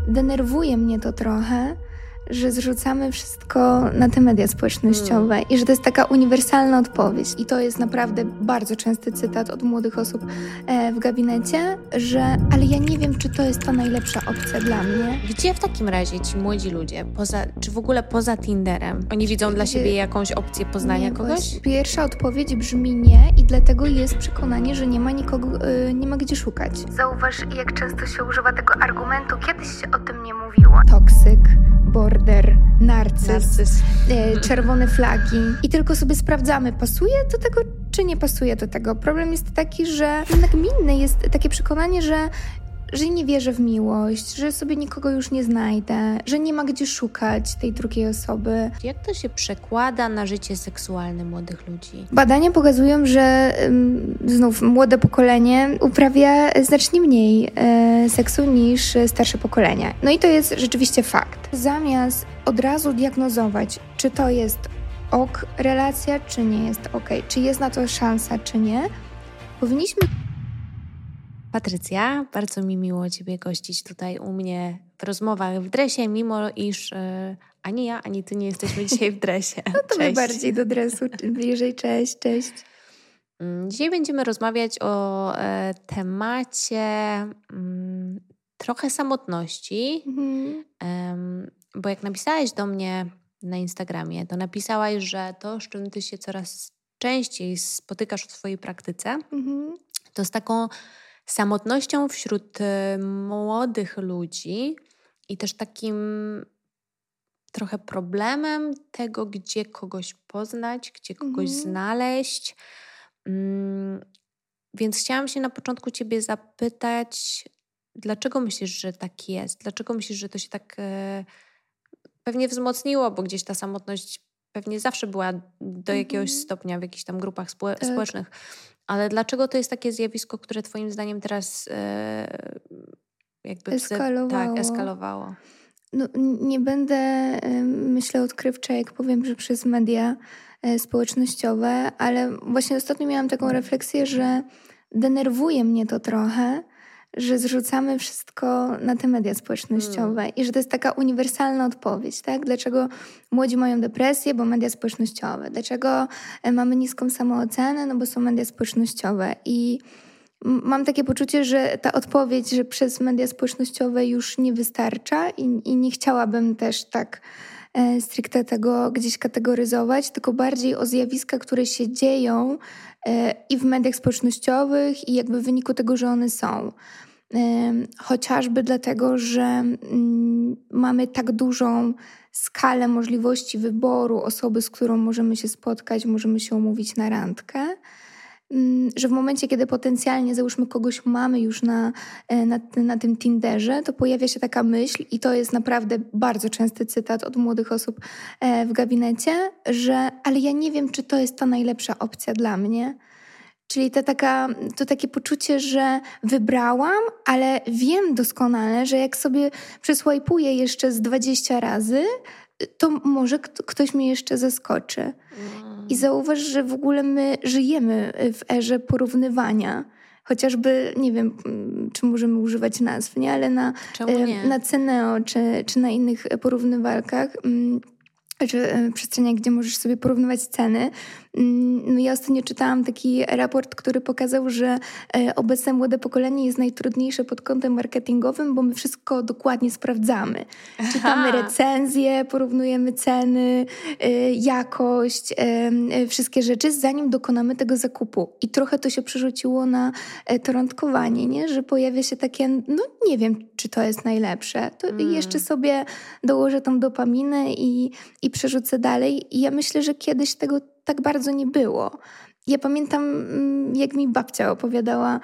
denerwuje mnie to trochę, że zrzucamy wszystko na te media społecznościowe i że to jest taka uniwersalna odpowiedź. I to jest naprawdę bardzo częsty cytat od młodych osób w gabinecie, że ale ja nie wiem, czy to jest ta najlepsza opcja dla mnie. Gdzie w takim razie ci młodzi ludzie, czy w ogóle poza Tinderem, oni widzą dla siebie jakąś opcję poznania kogoś? Pierwsza odpowiedź brzmi nie i dlatego jest przekonanie, że nie ma nikogo, nie ma gdzie szukać. Zauważ, jak często się używa tego argumentu, kiedyś się o tym nie mówiło. Toksyk, border, narcyz. Czerwone flagi i tylko sobie sprawdzamy, pasuje do tego, czy nie pasuje do tego. Problem jest taki, że nagminne jest takie przekonanie, że nie wierzę w miłość, że sobie nikogo już nie znajdę, że nie ma gdzie szukać tej drugiej osoby. Jak to się przekłada na życie seksualne młodych ludzi? Badania pokazują, że znów młode pokolenie uprawia znacznie mniej seksu niż starsze pokolenie. No i to jest rzeczywiście fakt. Zamiast od razu diagnozować, czy to jest relacja, czy nie jest czy jest na to szansa, czy nie, powinniśmy... Patrycja, bardzo mi miło Ciebie gościć tutaj u mnie w rozmowach w dresie, mimo iż ani ja, ani Ty nie jesteśmy dzisiaj w dresie. No to my bardziej do dresu, bliżej. Cześć. Dzisiaj będziemy rozmawiać o temacie trochę samotności, bo jak napisałaś do mnie na Instagramie, to napisałaś, że to, z czym Ty się coraz częściej spotykasz w swojej praktyce, to z taką samotnością wśród młodych ludzi i też takim trochę problemem tego, gdzie kogoś poznać, gdzie kogoś znaleźć. Więc chciałam się na początku Ciebie zapytać, dlaczego myślisz, że tak jest? Dlaczego myślisz, że to się tak pewnie wzmocniło, bo gdzieś ta samotność pewnie zawsze była do jakiegoś stopnia w jakichś tam grupach społecznych. Ale dlaczego to jest takie zjawisko, które Twoim zdaniem teraz jakby eskalowało? No, nie będę, myślę, odkrywcza, jak powiem, że przez media społecznościowe, ale właśnie ostatnio miałam taką refleksję, że denerwuje mnie to trochę, że zrzucamy wszystko na te media społecznościowe i że to jest taka uniwersalna odpowiedź, tak? Dlaczego młodzi mają depresję? Bo media społecznościowe. Dlaczego mamy niską samoocenę? No bo są media społecznościowe. I mam takie poczucie, że ta odpowiedź, że przez media społecznościowe już nie wystarcza i nie chciałabym też tak stricte tego gdzieś kategoryzować, tylko bardziej o zjawiska, które się dzieją i w mediach społecznościowych i jakby w wyniku tego, że one są. Chociażby dlatego, że mamy tak dużą skalę możliwości wyboru osoby, z którą możemy się spotkać, możemy się umówić na randkę, że w momencie, kiedy potencjalnie, załóżmy, kogoś mamy już na tym Tinderze, to pojawia się taka myśl i to jest naprawdę bardzo częsty cytat od młodych osób w gabinecie, że ale ja nie wiem, czy to jest ta najlepsza opcja dla mnie. Czyli to takie poczucie, że wybrałam, ale wiem doskonale, że jak sobie przesłajpuję jeszcze z 20 razy, to może ktoś mnie jeszcze zaskoczy. I zauważ, że w ogóle my żyjemy w erze porównywania. Chociażby, nie wiem, czy możemy używać nazw, nie? Ale na Ceneo czy na innych porównywalkach, czy przestrzeniach, gdzie możesz sobie porównywać ceny. No ja ostatnio czytałam taki raport, który pokazał, że obecne młode pokolenie jest najtrudniejsze pod kątem marketingowym, bo my wszystko dokładnie sprawdzamy. Czytamy recenzje, porównujemy ceny, jakość, wszystkie rzeczy, zanim dokonamy tego zakupu. I trochę to się przerzuciło na to randkowanie, nie? Że pojawia się takie, no nie wiem, czy to jest najlepsze. To jeszcze sobie dołożę tą dopaminę i przerzucę dalej. I ja myślę, że kiedyś tego tak bardzo nie było. Ja pamiętam, jak mi babcia opowiadała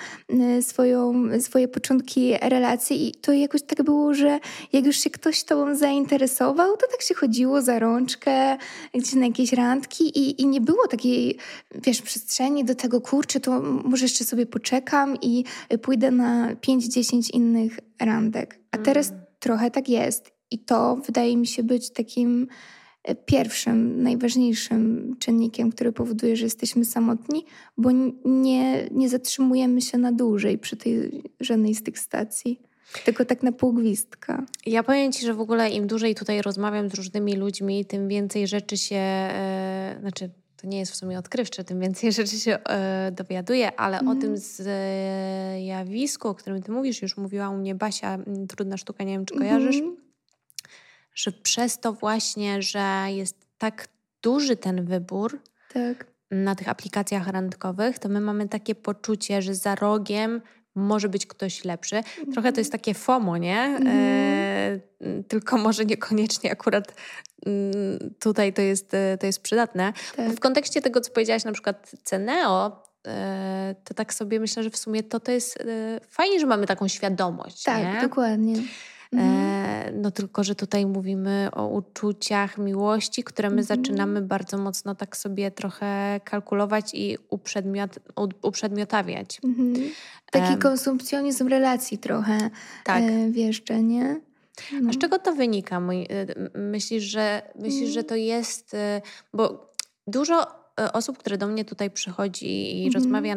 swoje początki relacji i to jakoś tak było, że jak już się ktoś tobą zainteresował, to tak się chodziło za rączkę, gdzieś na jakieś randki i nie było takiej, przestrzeni do tego, kurczę, to może jeszcze sobie poczekam i pójdę na 5-10 innych randek. A teraz trochę tak jest i to wydaje mi się być takim pierwszym, najważniejszym czynnikiem, który powoduje, że jesteśmy samotni, bo nie zatrzymujemy się na dłużej przy żadnej z tych stacji. Tylko tak na pół gwizdka. Ja powiem Ci, że w ogóle im dłużej tutaj rozmawiam z różnymi ludźmi, tym więcej rzeczy się... to nie jest w sumie odkrywcze, tym więcej rzeczy się dowiaduję, ale o tym zjawisku, o którym Ty mówisz, już mówiła u mnie Basia, Trudna sztuka, nie wiem, czy kojarzysz, że przez to właśnie, że jest tak duży ten wybór na tych aplikacjach randkowych, to my mamy takie poczucie, że za rogiem może być ktoś lepszy. Trochę to jest takie FOMO, nie? Tylko może niekoniecznie akurat tutaj to jest przydatne. W kontekście tego, co powiedziałaś na przykład Ceneo, to tak sobie myślę, że w sumie to jest fajnie, że mamy taką świadomość. Tak, nie? Dokładnie. No tylko, że tutaj mówimy o uczuciach miłości, które my zaczynamy bardzo mocno tak sobie trochę kalkulować i uprzedmiotawiać. Taki konsumpcjonizm relacji trochę wjeżdża, nie? No. A z czego to wynika? Myślisz, że to jest... Bo dużo osób, które do mnie tutaj przychodzi i rozmawia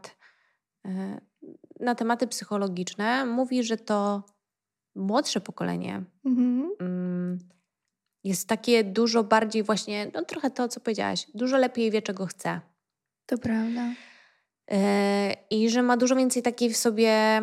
na tematy psychologiczne, mówi, że to młodsze pokolenie jest takie dużo bardziej właśnie, no trochę to, co powiedziałaś, dużo lepiej wie, czego chce. To prawda. I że ma dużo więcej takiej w sobie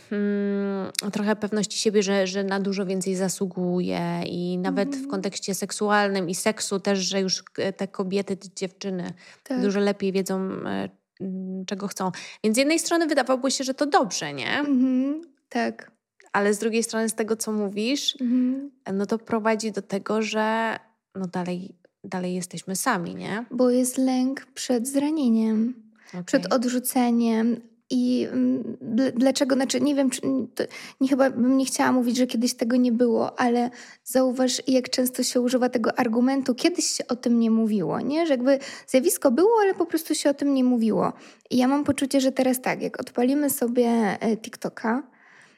trochę pewności siebie, że na dużo więcej zasługuje i nawet w kontekście seksualnym i seksu też, że już te kobiety, te dziewczyny dużo lepiej wiedzą, czego chcą. Więc z jednej strony wydawałoby się, że to dobrze, nie? Tak. Ale z drugiej strony z tego, co mówisz, no to prowadzi do tego, że no dalej jesteśmy sami, nie? Bo jest lęk przed zranieniem, przed odrzuceniem. I dlaczego, nie wiem, chyba bym nie chciała mówić, że kiedyś tego nie było, ale zauważ, jak często się używa tego argumentu, kiedyś się o tym nie mówiło, nie? Że jakby zjawisko było, ale po prostu się o tym nie mówiło. I ja mam poczucie, że teraz tak, jak odpalimy sobie TikToka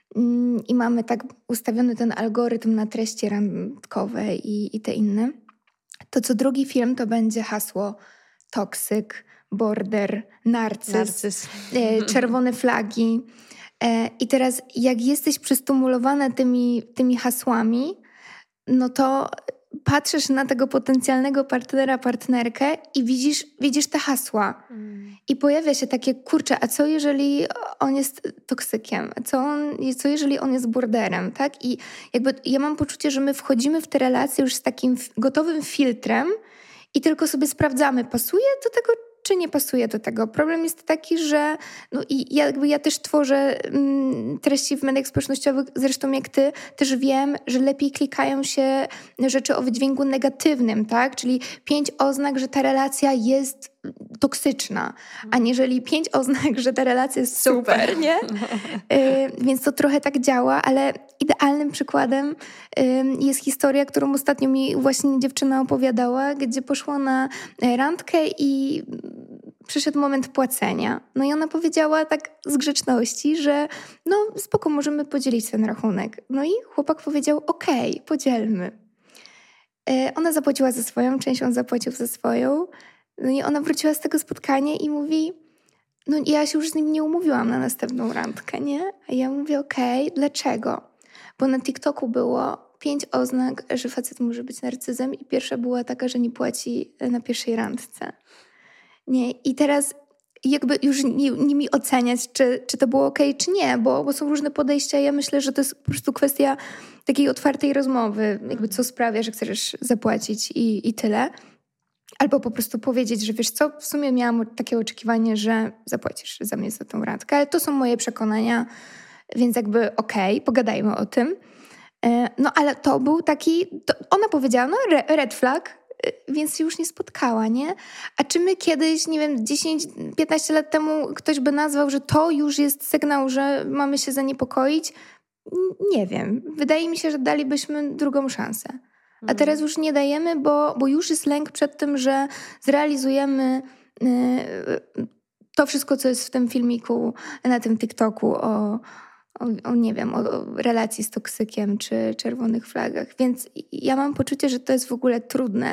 i mamy tak ustawiony ten algorytm na treści randkowe i te inne, to co drugi film to będzie hasło toksyk, border, narcyz. Czerwone flagi. I teraz jak jesteś przystymulowana tymi hasłami, no to patrzysz na tego potencjalnego partnera, partnerkę i widzisz te hasła. I pojawia się takie, kurczę, a co jeżeli on jest toksykiem? Co jeżeli on jest borderem? Tak? I jakby ja mam poczucie, że my wchodzimy w te relacje już z takim gotowym filtrem i tylko sobie sprawdzamy, pasuje do tego, czy nie pasuje do tego. Problem jest taki, że ja też tworzę treści w mediach społecznościowych, zresztą jak ty, też wiem, że lepiej klikają się rzeczy o wydźwięku negatywnym, tak? Czyli 5 oznak, że ta relacja jest toksyczna, aniżeli 5 oznak, że ta relacja jest super, nie? Więc to trochę tak działa, ale idealnym przykładem jest historia, którą ostatnio mi właśnie dziewczyna opowiadała, gdzie poszła na randkę i przyszedł moment płacenia. No i ona powiedziała tak z grzeczności, że no spoko, możemy podzielić ten rachunek. No i chłopak powiedział, okej, podzielmy. Ona zapłaciła za swoją część, on zapłacił za swoją. No i ona wróciła z tego spotkania i mówi, no ja się już z nim nie umówiłam na następną randkę, nie? A ja mówię, okej, dlaczego? Bo na TikToku było 5 oznak, że facet może być narcyzem i pierwsza była taka, że nie płaci na pierwszej randce. Nie? I teraz jakby już nie mi oceniać, czy to było okej, czy nie, bo są różne podejścia. Ja myślę, że to jest po prostu kwestia takiej otwartej rozmowy, jakby co sprawia, że chcesz zapłacić i tyle. Albo po prostu powiedzieć, że wiesz co, w sumie miałam takie oczekiwanie, że zapłacisz za mnie za tą randkę, ale to są moje przekonania, więc jakby okej, pogadajmy o tym. No ale to był taki, ona powiedziała, no red flag, więc się już nie spotkała, nie? A czy my kiedyś, nie wiem, 10-15 lat temu ktoś by nazwał, że to już jest sygnał, że mamy się zaniepokoić? Nie wiem. Wydaje mi się, że dalibyśmy drugą szansę. A teraz już nie dajemy, bo już jest lęk przed tym, że zrealizujemy to wszystko, co jest w tym filmiku, na tym TikToku nie wiem, o relacji z toksykiem czy czerwonych flagach. Więc ja mam poczucie, że to jest w ogóle trudne,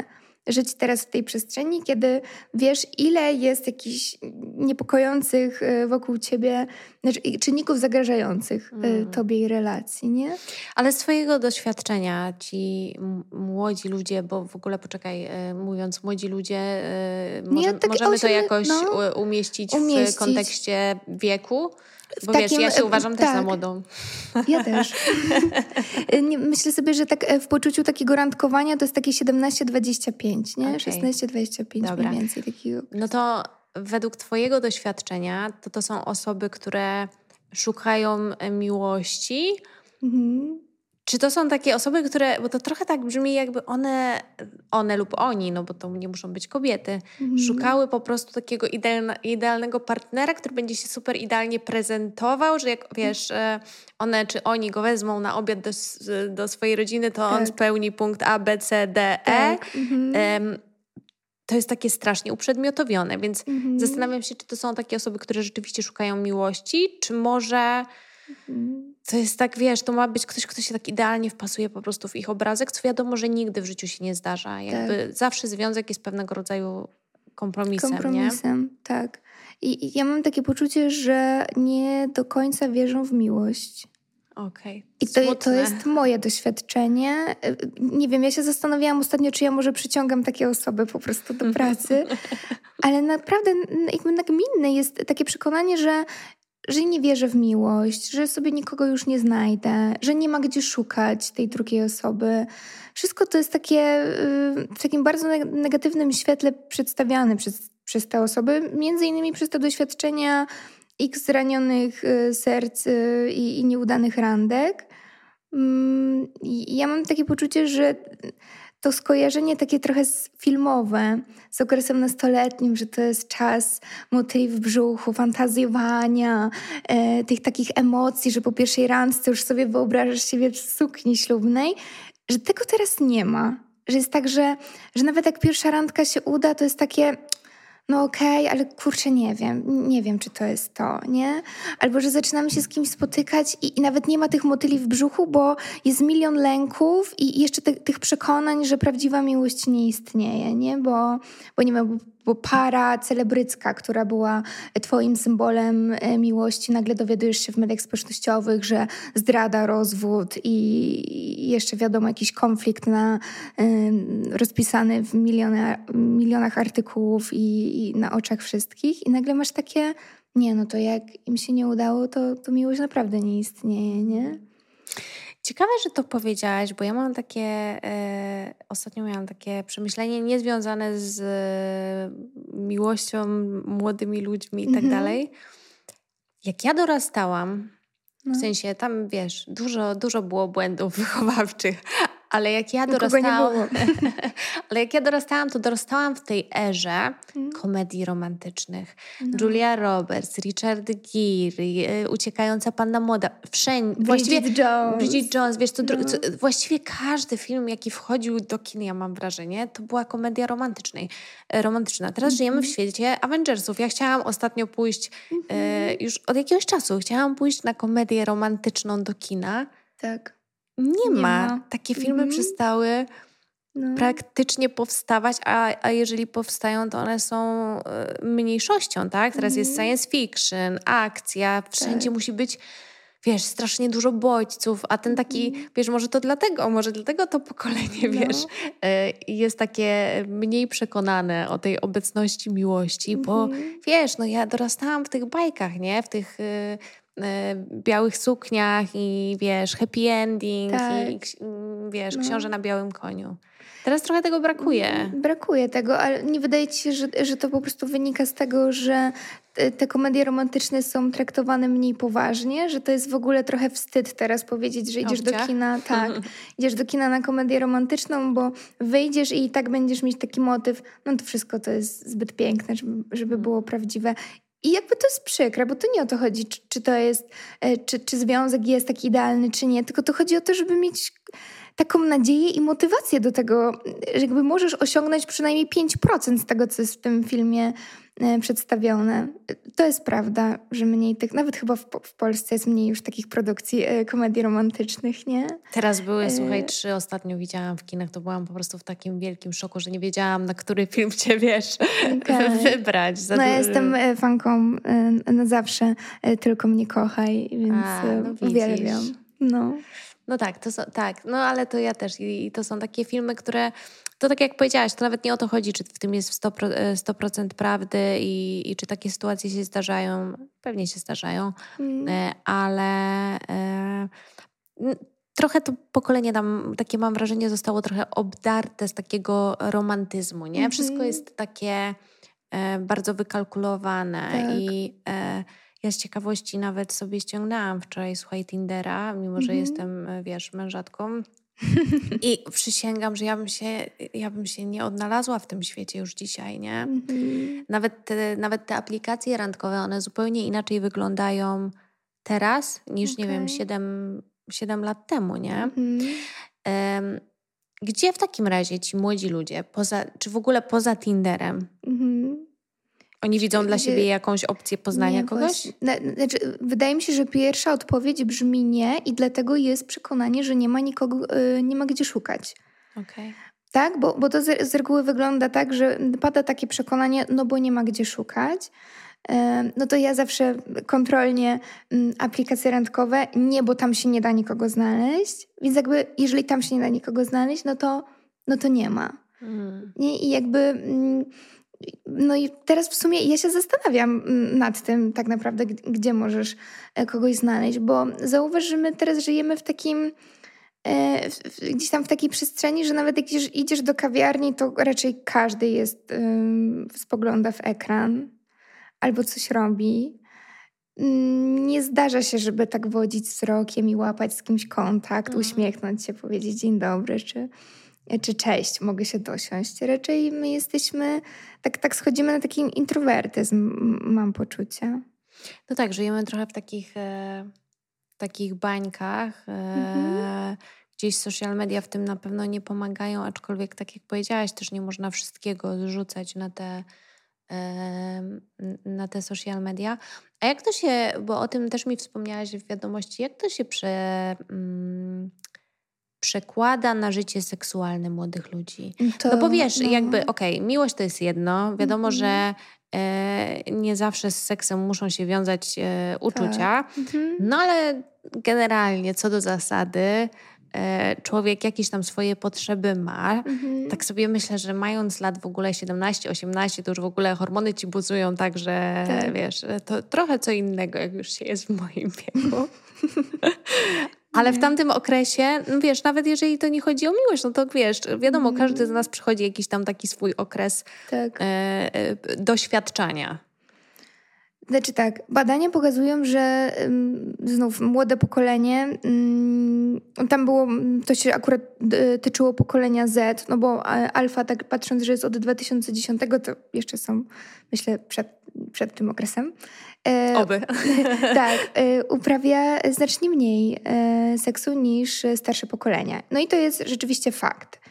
żyć teraz w tej przestrzeni, kiedy wiesz, ile jest jakichś niepokojących wokół ciebie, znaczy czynników zagrażających tobie i relacji, nie? Ale z twojego doświadczenia ci młodzi ludzie, bo w ogóle poczekaj, mówiąc młodzi ludzie, możemy to jakoś umieścić w kontekście wieku? Bo wiesz, ja się uważam też za młodą. Ja też. Myślę sobie, że tak w poczuciu takiego randkowania to jest takie 17-25, nie? Okay. 16-25 mniej więcej takiego. No to według twojego doświadczenia to są osoby, które szukają miłości. Czy to są takie osoby, które, bo to trochę tak brzmi, jakby one lub oni, no bo to nie muszą być kobiety, szukały po prostu takiego idealnego partnera, który będzie się super idealnie prezentował, że jak wiesz, one czy oni go wezmą na obiad do swojej rodziny, to on spełni punkt A, B, C, D, E. Tak. To jest takie strasznie uprzedmiotowione, więc zastanawiam się, czy to są takie osoby, które rzeczywiście szukają miłości, czy może to jest tak, wiesz, to ma być ktoś, kto się tak idealnie wpasuje po prostu w ich obrazek, co wiadomo, że nigdy w życiu się nie zdarza. Jakby zawsze związek jest pewnego rodzaju kompromisem, nie? Tak. I ja mam takie poczucie, że nie do końca wierzą w miłość. Okej. I to jest moje doświadczenie. Nie wiem, ja się zastanawiałam ostatnio, czy ja może przyciągam takie osoby po prostu do pracy, ale naprawdę jakby nagminne jest takie przekonanie, że nie wierzę w miłość, że sobie nikogo już nie znajdę, że nie ma gdzie szukać tej drugiej osoby. Wszystko to jest takie w takim bardzo negatywnym świetle przedstawiane przez te osoby, między innymi przez te doświadczenia x zranionych serc i nieudanych randek. I ja mam takie poczucie, że to skojarzenie takie trochę filmowe z okresem nastoletnim, że to jest czas motyli w brzuchu, fantazjowania, tych takich emocji, że po pierwszej randce już sobie wyobrażasz siebie w sukni ślubnej, że tego teraz nie ma. Że jest tak, że nawet jak pierwsza randka się uda, to jest takie no okej, ale kurczę, nie wiem, czy to jest to, nie? Albo, że zaczynamy się z kimś spotykać i nawet nie ma tych motyli w brzuchu, bo jest milion lęków i jeszcze tych przekonań, że prawdziwa miłość nie istnieje, nie? Bo nie ma, bo para celebrycka, która była twoim symbolem miłości, nagle dowiadujesz się w mediach społecznościowych, że zdrada, rozwód i jeszcze wiadomo jakiś konflikt rozpisany w milionach artykułów i na oczach wszystkich. I nagle masz takie, nie, no to jak im się nie udało, to miłość naprawdę nie istnieje, nie? Ciekawe, że to powiedziałaś, bo ja mam takie, ostatnio miałam takie przemyślenie niezwiązane z miłością, młodymi ludźmi i tak dalej. Jak ja dorastałam, w sensie tam, wiesz, dużo było błędów wychowawczych, ale jak ja dorastałam, to dorastałam w tej erze komedii romantycznych. Julia Roberts, Richard Gere, Uciekająca Panna Młoda. Wszędzie. Bridget Jones. Wiesz, właściwie każdy film, jaki wchodził do kin, ja mam wrażenie, to była komedia romantyczna. Teraz żyjemy w świecie Avengersów. Ja chciałam ostatnio pójść, już od jakiegoś czasu, chciałam pójść na komedię romantyczną do kina. Tak. Nie ma. Takie filmy przestały praktycznie powstawać, a jeżeli powstają, to one są mniejszością, tak? Teraz jest science fiction, akcja, wszędzie musi być, wiesz, strasznie dużo bodźców, a ten taki, wiesz, może dlatego to pokolenie, wiesz, jest takie mniej przekonane o tej obecności miłości, bo wiesz, no ja dorastałam w tych bajkach, nie? W tych białych sukniach i wiesz, happy ending i wiesz, książę na białym koniu. Teraz trochę tego brakuje. Brakuje tego, ale nie wydaje ci się, że to po prostu wynika z tego, że te komedie romantyczne są traktowane mniej poważnie, że to jest w ogóle trochę wstyd teraz powiedzieć, że idziesz do kina, idziesz do kina na komedię romantyczną, bo wyjdziesz i tak będziesz mieć taki motyw, no to wszystko to jest zbyt piękne, żeby było prawdziwe. I jakby to jest przykre, bo to nie o to chodzi, czy to jest, czy związek jest taki idealny, czy nie, tylko to chodzi o to, żeby mieć taką nadzieję i motywację do tego, że jakby możesz osiągnąć przynajmniej 5% z tego, co jest w tym filmie przedstawione. To jest prawda, że mniej tych, nawet chyba w Polsce jest mniej już takich produkcji komedii romantycznych, nie? Teraz były, słuchaj, 3 ostatnio widziałam w kinach, to byłam po prostu w takim wielkim szoku, że nie wiedziałam, na który film cię, wiesz, wybrać. Ja jestem fanką na zawsze, Tylko mnie kochaj, więc uwielbiam. No tak, ale to ja też. I to są takie filmy, które, to tak jak powiedziałaś, to nawet nie o to chodzi, czy w tym jest 100% prawdy i czy takie sytuacje się zdarzają. Pewnie się zdarzają, ale trochę to pokolenie tam, takie mam wrażenie, zostało trochę obdarte z takiego romantyzmu, nie? Wszystko jest takie bardzo wykalkulowane i ja z ciekawości nawet sobie ściągnęłam wczoraj, słuchaj, Tindera, mimo że jestem, wiesz, mężatką. I przysięgam, że ja bym się nie odnalazła w tym świecie już dzisiaj, nie? Nawet te aplikacje randkowe, one zupełnie inaczej wyglądają teraz niż, nie wiem, 7 lat temu, nie? Gdzie w takim razie ci młodzi ludzie, czy w ogóle poza Tinderem, oni widzą dla siebie jakąś opcję poznania kogoś? Znaczy, wydaje mi się, że pierwsza odpowiedź brzmi nie i dlatego jest przekonanie, że nie ma nikogo, nie ma gdzie szukać. Okay. Tak? Bo to z reguły wygląda tak, że pada takie przekonanie, no bo nie ma gdzie szukać. No to ja zawsze kontrolnie aplikacje randkowe, nie, bo tam się nie da nikogo znaleźć. Więc jakby, jeżeli tam się nie da nikogo znaleźć, no to nie ma. Nie? I jakby... No i teraz w sumie ja się zastanawiam nad tym tak naprawdę, gdzie możesz kogoś znaleźć, bo zauważ, że my teraz żyjemy w takim, gdzieś tam w takiej przestrzeni, że nawet jak idziesz do kawiarni, to raczej każdy spogląda w ekran albo coś robi. Nie zdarza się, żeby tak wodzić wzrokiem i łapać z kimś kontakt, uśmiechnąć się, powiedzieć dzień dobry, czy cześć, mogę się dosiąść. Raczej my jesteśmy, tak schodzimy na taki introwertyzm, mam poczucie. No tak, żyjemy trochę w takich bańkach. Gdzieś social media w tym na pewno nie pomagają, aczkolwiek tak jak powiedziałaś, też nie można wszystkiego zrzucać na te social media. A jak to się, bo o tym też mi wspomniałaś w wiadomości, jak to się przekłada na życie seksualne młodych ludzi? No bo wiesz, jakby miłość to jest jedno. Wiadomo, że nie zawsze z seksem muszą się wiązać uczucia. No ale generalnie co do zasady człowiek jakieś tam swoje potrzeby ma. Tak sobie myślę, że mając lat w ogóle 17-18, to już w ogóle hormony ci buzują tak, że wiesz, to trochę co innego, jak już się jest w moim wieku. Ale w tamtym okresie, no wiesz, nawet jeżeli to nie chodzi o miłość, no to wiesz, wiadomo, każdy z nas przechodzi jakiś tam taki swój okres doświadczania. Znaczy tak, badania pokazują, że znów młode pokolenie, tam było, to się akurat tyczyło pokolenia Z, no bo alfa, tak patrząc, że jest od 2010, to jeszcze są, myślę, przed tym okresem. Oby. Tak, uprawia znacznie mniej seksu niż starsze pokolenia. No i to jest rzeczywiście fakt.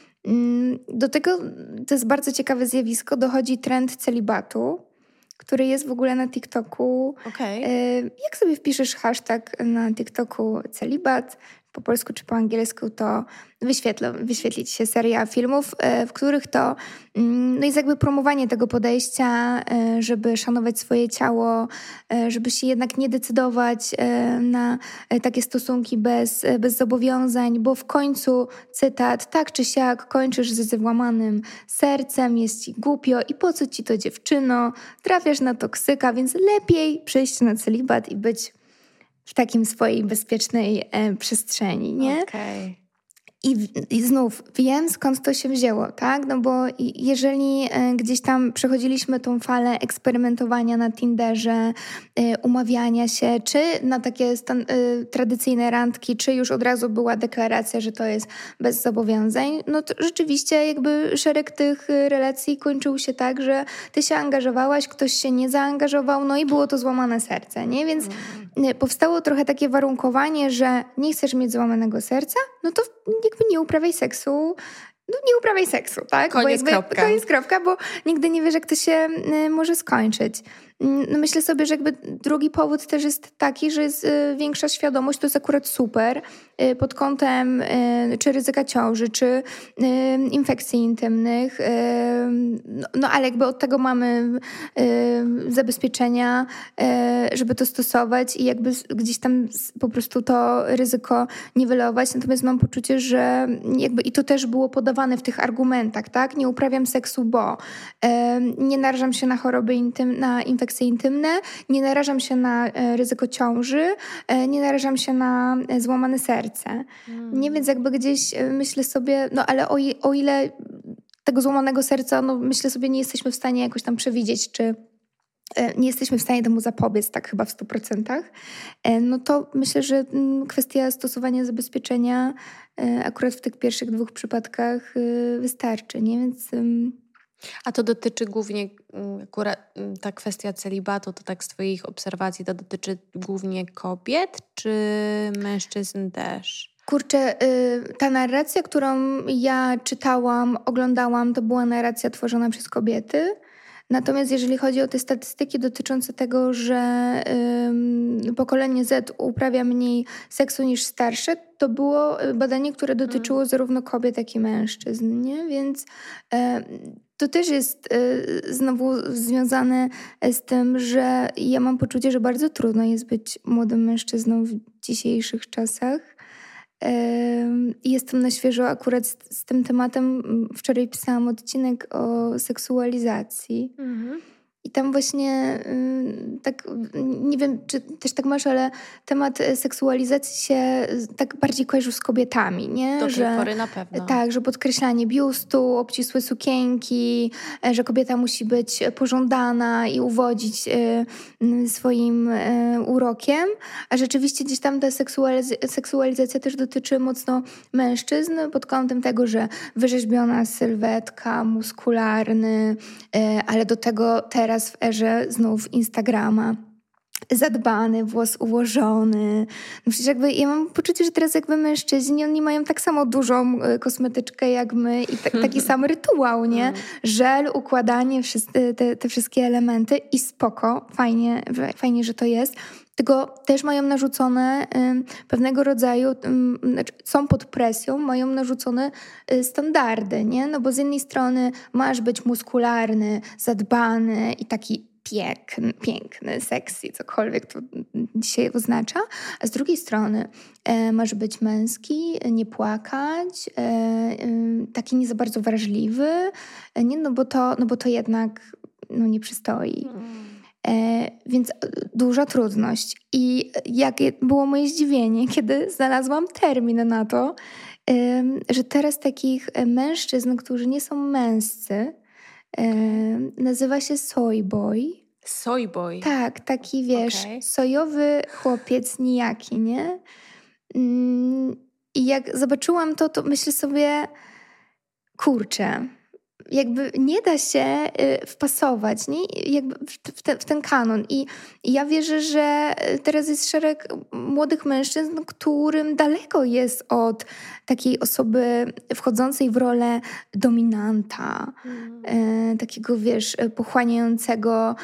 Do tego, to jest bardzo ciekawe zjawisko, dochodzi trend celibatu, który jest w ogóle na TikToku. Okay. Jak sobie wpiszesz hashtag na TikToku celibat, po polsku czy po angielsku, to wyświetli ci się seria filmów, w których to jest jakby promowanie tego podejścia, żeby szanować swoje ciało, żeby się jednak nie decydować na takie stosunki bez zobowiązań, bo w końcu, cytat, tak czy siak kończysz ze włamanym sercem, jest ci głupio i po co ci to, dziewczyno, trafiasz na toksyka, więc lepiej przyjść na celibat i być w takim swojej bezpiecznej przestrzeni, nie? Okay. I znów wiem, skąd to się wzięło, tak? No bo jeżeli gdzieś tam przechodziliśmy tą falę eksperymentowania na Tinderze, umawiania się, czy na takie tradycyjne randki, czy już od razu była deklaracja, że to jest bez zobowiązań, no to rzeczywiście jakby szereg tych relacji kończył się tak, że ty się angażowałaś, ktoś się nie zaangażował, no i było to złamane serce, nie? Więc powstało trochę takie warunkowanie, że nie chcesz mieć złamanego serca, no to jakby nie uprawiaj seksu no nie uprawiaj seksu, tak? Koniec, kropka, bo nigdy nie wiesz, jak to się może skończyć. No myślę sobie, że jakby drugi powód też jest taki, że jest większa świadomość, to jest akurat super, pod kątem czy ryzyka ciąży, czy infekcji intymnych, no ale jakby od tego mamy zabezpieczenia, żeby to stosować i jakby gdzieś tam po prostu to ryzyko niwelować. Natomiast mam poczucie, że jakby i to też było podawane w tych argumentach, tak? Nie uprawiam seksu, bo nie narażam się na choroby na infekcje intymne, nie narażam się na ryzyko ciąży, nie narażam się na złamane serce. Nie, więc jakby gdzieś myślę sobie, no ale o ile tego złamanego serca, no myślę sobie, nie jesteśmy w stanie jakoś tam przewidzieć, czy nie jesteśmy w stanie temu zapobiec, tak chyba w 100%, no to myślę, że kwestia stosowania zabezpieczenia akurat w tych pierwszych 2 przypadkach wystarczy, nie? Więc... A to dotyczy głównie, akurat ta kwestia celibatu, to tak z twoich obserwacji, to dotyczy głównie kobiet, czy mężczyzn też? Kurczę, ta narracja, którą ja czytałam, oglądałam, to była narracja tworzona przez kobiety. Natomiast jeżeli chodzi o te statystyki dotyczące tego, że pokolenie Z uprawia mniej seksu niż starsze, to było badanie, które dotyczyło zarówno kobiet, jak i mężczyzn, nie? Więc to też jest znowu związane z tym, że ja mam poczucie, że bardzo trudno jest być młodym mężczyzną w dzisiejszych czasach. Jestem na świeżo akurat z tym tematem. Wczoraj pisałam odcinek o seksualizacji. I tam właśnie tak, nie wiem, czy też tak masz, ale temat seksualizacji się tak bardziej kojarzył z kobietami, nie? Do tej pory na pewno. Tak, że podkreślanie biustu, obcisłe sukienki, że kobieta musi być pożądana i uwodzić swoim urokiem. A rzeczywiście gdzieś tam ta seksualizacja też dotyczy mocno mężczyzn pod kątem tego, że wyrzeźbiona sylwetka, muskularny, ale do tego teraz w erze znów Instagrama zadbany, włos ułożony. No przecież jakby ja mam poczucie, że teraz jakby mężczyźni, oni mają tak samo dużą kosmetyczkę jak my i taki sam rytuał, nie? Żel, układanie, te wszystkie elementy i spoko, fajnie, że to jest. Tylko też mają narzucone pewnego rodzaju, znaczy są pod presją, mają narzucone standardy, nie? No bo z jednej strony masz być muskularny, zadbany i taki piękny, sexy, cokolwiek to dzisiaj oznacza, a z drugiej strony masz być męski, nie płakać, taki nie za bardzo wrażliwy, nie? No bo to jednak nie przystoi. Więc duża trudność. I jakie było moje zdziwienie, kiedy znalazłam termin na to, że teraz takich mężczyzn, którzy nie są męscy, nazywa się soyboy. Soyboy? Tak, taki wiesz, sojowy chłopiec nijaki, nie? I jak zobaczyłam to myślę sobie, kurczę, jakby nie da się wpasować, nie? Jakby w ten kanon. I ja wierzę, że teraz jest szereg młodych mężczyzn, którym daleko jest od takiej osoby wchodzącej w rolę dominanta, takiego, wiesz, pochłaniającego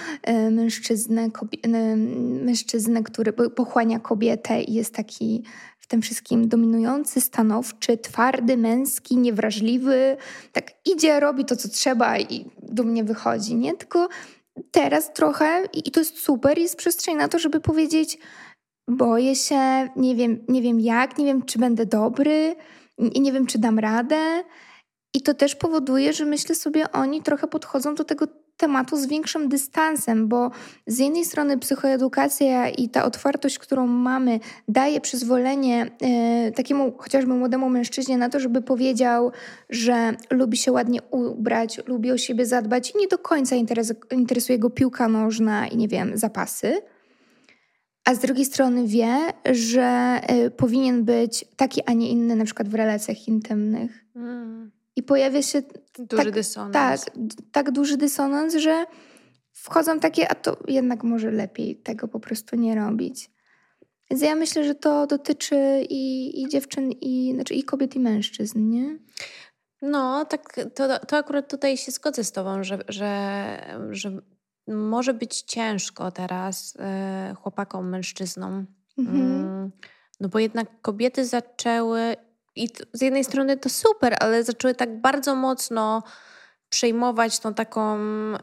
mężczyznę, który pochłania kobietę i jest taki w tym wszystkim dominujący, stanowczy, twardy, męski, niewrażliwy. Tak idzie, robi to, co trzeba i dumnie wychodzi, nie? Tylko teraz trochę, i to jest super, jest przestrzeń na to, żeby powiedzieć, boję się, nie wiem jak, nie wiem, czy będę dobry, nie wiem, czy dam radę. I to też powoduje, że myślę sobie, oni trochę podchodzą do tego tematu z większym dystansem, bo z jednej strony psychoedukacja i ta otwartość, którą mamy, daje przyzwolenie takiemu chociażby młodemu mężczyźnie na to, żeby powiedział, że lubi się ładnie ubrać, lubi o siebie zadbać i nie do końca interesuje go piłka nożna i nie wiem, zapasy. A z drugiej strony wie, że powinien być taki, a nie inny, na przykład w relacjach intymnych. I pojawia się duży dysonans. Tak duży dysonans, że wchodzą takie, a to jednak może lepiej tego po prostu nie robić. Więc ja myślę, że to dotyczy i dziewczyn, i kobiet, i mężczyzn, nie? No, tak, to akurat tutaj się zgodzę z tobą, że może być ciężko teraz chłopakom, mężczyznom. No bo jednak kobiety zaczęły, i z jednej strony to super, ale zaczęły tak bardzo mocno przejmować tą taką,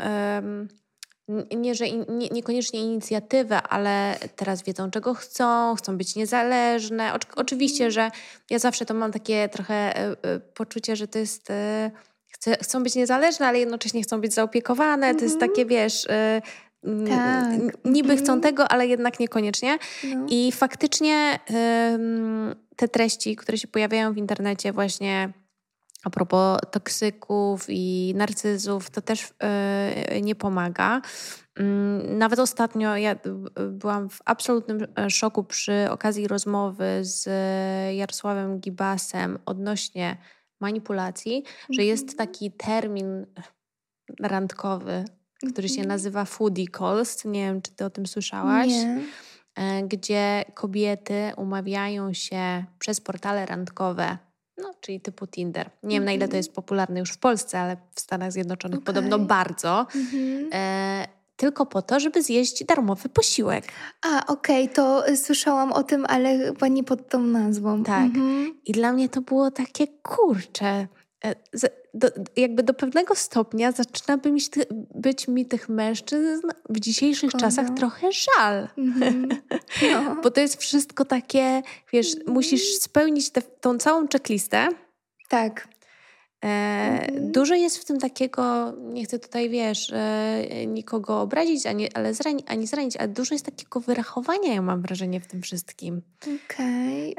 niekoniecznie inicjatywę, ale teraz wiedzą, czego chcą być niezależne. Oczywiście, że ja zawsze to mam takie trochę poczucie, że to jest... Chcą być niezależne, ale jednocześnie chcą być zaopiekowane. To jest takie, wiesz... Tak. Niby chcą tego, ale jednak niekoniecznie. No. I faktycznie te treści, które się pojawiają w internecie właśnie a propos toksyków i narcyzów, to też nie pomaga. Nawet ostatnio ja byłam w absolutnym szoku przy okazji rozmowy z Jarosławem Gibasem odnośnie manipulacji, że jest taki termin randkowy, który się nazywa foodie calls. Nie wiem, czy ty o tym słyszałaś? Nie. Gdzie kobiety umawiają się przez portale randkowe, no, czyli typu Tinder. Nie wiem, na ile to jest popularne już w Polsce, ale w Stanach Zjednoczonych podobno bardzo. Tylko po to, żeby zjeść darmowy posiłek. Okej, to słyszałam o tym, ale chyba nie pod tą nazwą. Tak. I dla mnie to było takie, kurcze, jakby do pewnego stopnia zaczyna być mi tych mężczyzn w dzisiejszych czasach trochę żal. No. Bo to jest wszystko takie, wiesz, musisz spełnić tą całą checklistę. Tak. Dużo jest w tym takiego, nie chcę tutaj, wiesz, nikogo obrazić, ani zranić, ale dużo jest takiego wyrachowania, ja mam wrażenie, w tym wszystkim. Okej.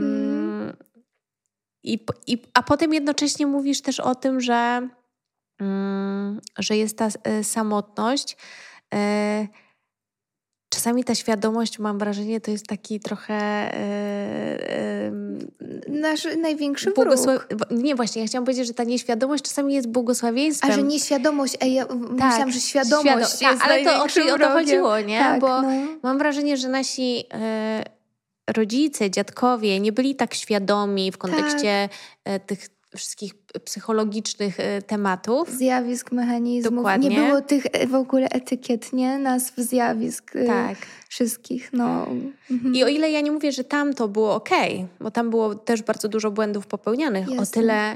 A potem jednocześnie mówisz też o tym, że jest ta samotność. Czasami ta świadomość, mam wrażenie, to jest taki trochę... Nasz największy wróg. Nie, właśnie, ja chciałam powiedzieć, że ta nieświadomość czasami jest błogosławieństwem. A że nieświadomość, ja myślałam, że świadomość jest ale to o to chodziło, nie? Tak, bo mam wrażenie, że nasi rodzice, dziadkowie nie byli tak świadomi w kontekście tych wszystkich psychologicznych tematów. Zjawisk, mechanizmów. Dokładnie. Nie było tych w ogóle etykiet, nie? Nazw zjawisk wszystkich. No. I o ile ja nie mówię, że tam to było okej, bo tam było też bardzo dużo błędów popełnianych, o tyle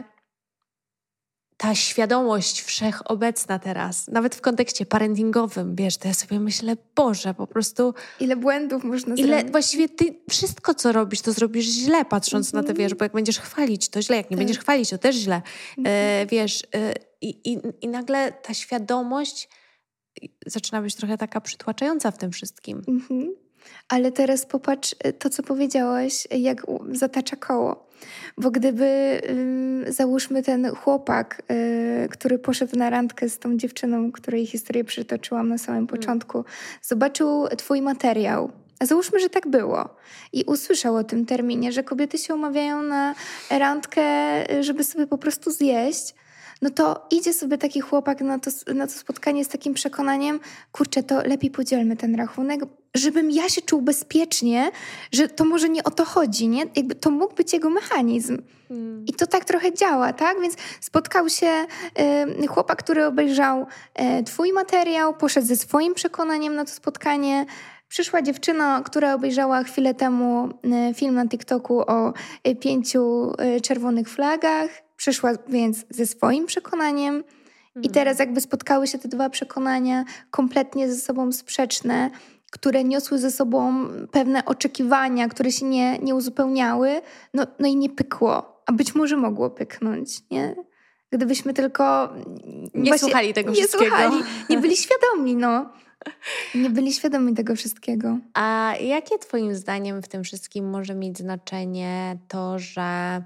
ta świadomość wszechobecna teraz, nawet w kontekście parentingowym, wiesz, to ja sobie myślę, Boże, po prostu... Ile błędów można zrobić. Właściwie ty wszystko, co robisz, to zrobisz źle, patrząc na to, wiesz, bo jak będziesz chwalić, to źle, jak nie będziesz chwalić, to też źle. Wiesz, i nagle ta świadomość zaczyna być trochę taka przytłaczająca w tym wszystkim. Ale teraz popatrz to, co powiedziałaś, jak zatacza koło. Bo gdyby, załóżmy, ten chłopak, który poszedł na randkę z tą dziewczyną, której historię przytoczyłam na samym początku, zobaczył twój materiał. A załóżmy, że tak było. I usłyszał o tym terminie, że kobiety się umawiają na randkę, żeby sobie po prostu zjeść. No to idzie sobie taki chłopak na to spotkanie z takim przekonaniem, kurczę, to lepiej podzielmy ten rachunek, żebym ja się czuł bezpiecznie, że to może nie o to chodzi, nie? Jakby to mógł być jego mechanizm. I to tak trochę działa, tak? Więc spotkał się chłopak, który obejrzał twój materiał, poszedł ze swoim przekonaniem na to spotkanie. Przyszła dziewczyna, która obejrzała chwilę temu film na TikToku o 5 czerwonych flagach. Przyszła więc ze swoim przekonaniem i teraz jakby spotkały się te dwa przekonania kompletnie ze sobą sprzeczne, które niosły ze sobą pewne oczekiwania, które się nie uzupełniały, no i nie pykło. A być może mogło pyknąć, nie? Gdybyśmy tylko... Nie słuchali tego wszystkiego. Nie byli świadomi, Nie byli świadomi tego wszystkiego. A jakie twoim zdaniem w tym wszystkim może mieć znaczenie to, że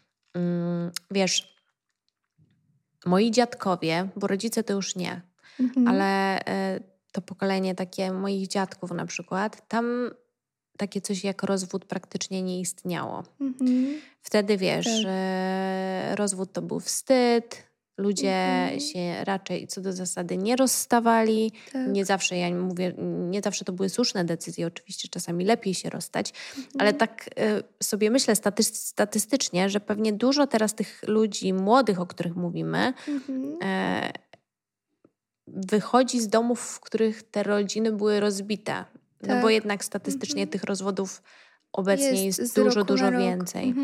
wiesz, moi dziadkowie, bo rodzice to już nie, ale to pokolenie takie moich dziadków na przykład, tam takie coś jak rozwód praktycznie nie istniało. Wtedy wiesz, rozwód to był wstyd, Ludzie się raczej co do zasady nie rozstawali. Tak. Nie zawsze, ja mówię, nie zawsze to były słuszne decyzje. Oczywiście czasami lepiej się rozstać. Ale tak sobie myślę statystycznie, że pewnie dużo teraz tych ludzi młodych, o których mówimy, wychodzi z domów, w których te rodziny były rozbite. Tak. No bo jednak statystycznie tych rozwodów obecnie jest dużo więcej.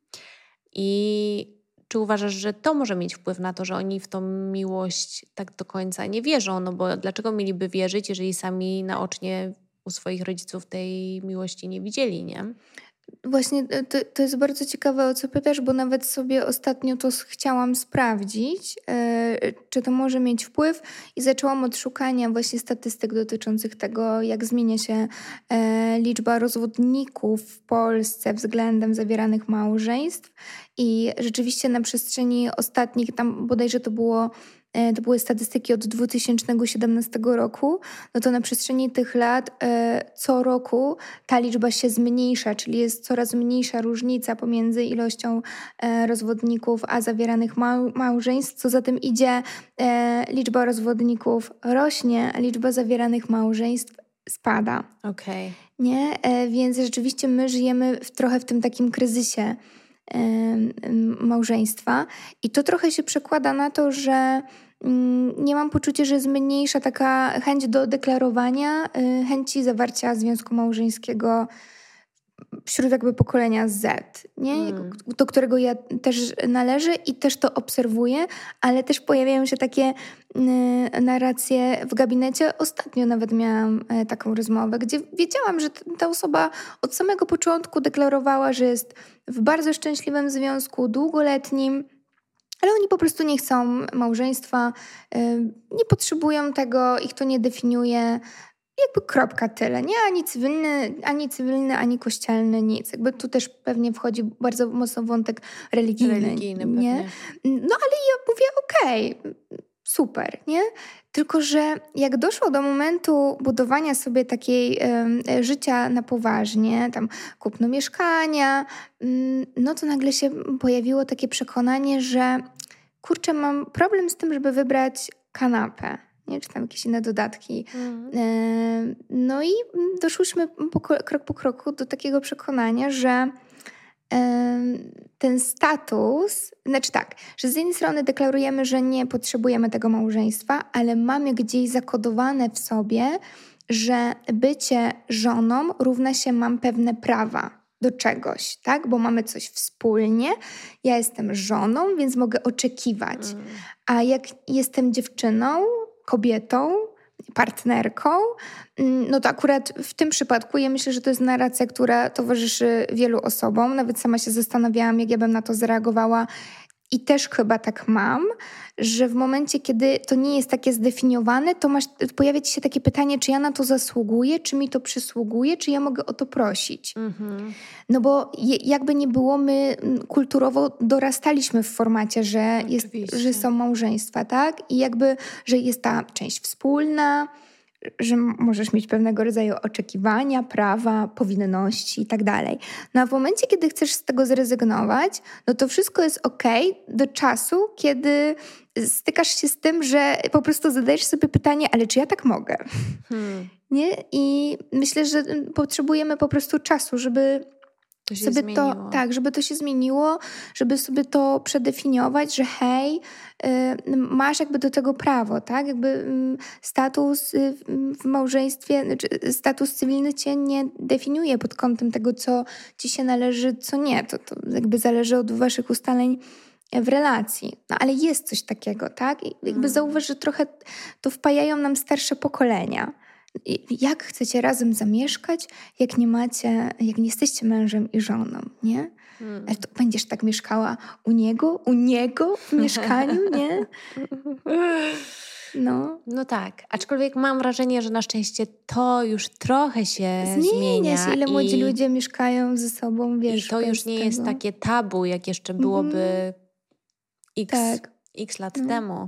I czy uważasz, że to może mieć wpływ na to, że oni w tą miłość tak do końca nie wierzą? No bo dlaczego mieliby wierzyć, jeżeli sami naocznie u swoich rodziców tej miłości nie widzieli, nie? Właśnie to jest bardzo ciekawe, o co pytasz, bo nawet sobie ostatnio to chciałam sprawdzić, czy to może mieć wpływ i zaczęłam od szukania właśnie statystyk dotyczących tego, jak zmienia się liczba rozwodników w Polsce względem zawieranych małżeństw i rzeczywiście na przestrzeni ostatnich, tam bodajże to były statystyki od 2017 roku, no to na przestrzeni tych lat co roku ta liczba się zmniejsza, czyli jest coraz mniejsza różnica pomiędzy ilością rozwodników a zawieranych małżeństw. Co za tym idzie, liczba rozwodników rośnie, a liczba zawieranych małżeństw spada. Okej. Nie? Więc rzeczywiście my żyjemy trochę w tym takim kryzysie małżeństwa i to trochę się przekłada na to, że nie mam poczucia, że jest mniejsza taka chęć do deklarowania, chęci zawarcia związku małżeńskiego wśród jakby pokolenia Z, nie? Do którego ja też należę i też to obserwuję, ale też pojawiają się takie narracje w gabinecie. Ostatnio nawet miałam taką rozmowę, gdzie wiedziałam, że ta osoba od samego początku deklarowała, że jest w bardzo szczęśliwym związku, długoletnim, ale oni po prostu nie chcą małżeństwa, nie potrzebują tego, ich to nie definiuje. Jakby kropka, tyle, nie? Ani cywilny, ani kościelny, nic. Jakby tu też pewnie wchodzi bardzo mocno wątek religijny nie? Pewnie. No ale ja mówię, okej, super, nie? Tylko, że jak doszło do momentu budowania sobie takiej życia na poważnie, tam kupno mieszkania, no to nagle się pojawiło takie przekonanie, że kurczę, mam problem z tym, żeby wybrać kanapę. Nie, czy tam jakieś inne dodatki. No i doszłyśmy krok po kroku do takiego przekonania, że ten status, znaczy tak, że z jednej strony deklarujemy, że nie potrzebujemy tego małżeństwa, ale mamy gdzieś zakodowane w sobie, że bycie żoną równa się mam pewne prawa do czegoś, tak? Bo mamy coś wspólnie, ja jestem żoną, więc mogę oczekiwać. A jak jestem dziewczyną, kobietą, partnerką, no to akurat w tym przypadku ja myślę, że to jest narracja, która towarzyszy wielu osobom. Nawet sama się zastanawiałam, jak ja bym na to zareagowała i też chyba tak mam, że w momencie, kiedy to nie jest takie zdefiniowane, to pojawia ci się takie pytanie, czy ja na to zasługuję, czy mi to przysługuje, czy ja mogę o to prosić. No bo jakby nie było, my kulturowo dorastaliśmy w formacie, że są małżeństwa, tak? I jakby, że jest ta część wspólna, że możesz mieć pewnego rodzaju oczekiwania, prawa, powinności i tak dalej. No a w momencie, kiedy chcesz z tego zrezygnować, no to wszystko jest okej do czasu, kiedy stykasz się z tym, że po prostu zadajesz sobie pytanie, ale czy ja tak mogę? Nie? I myślę, że potrzebujemy po prostu czasu, żeby to się zmieniło. Żeby to się zmieniło, żeby sobie to przedefiniować, że hej, masz jakby do tego prawo, tak? Jakby status w małżeństwie, znaczy status cywilny cię nie definiuje pod kątem tego, co ci się należy, co nie. To jakby zależy od waszych ustaleń w relacji. No ale jest coś takiego, tak? I jakby zauważ, że trochę to wpajają nam starsze pokolenia. Jak chcecie razem zamieszkać, jak nie jesteście mężem i żoną, nie? Ale to będziesz tak mieszkała u niego w mieszkaniu, nie? No tak, aczkolwiek mam wrażenie, że na szczęście to już trochę się zmienia. Się, ile młodzi ludzie mieszkają ze sobą, wiesz. I to już nie jest takie tabu, jak jeszcze byłoby x lat temu.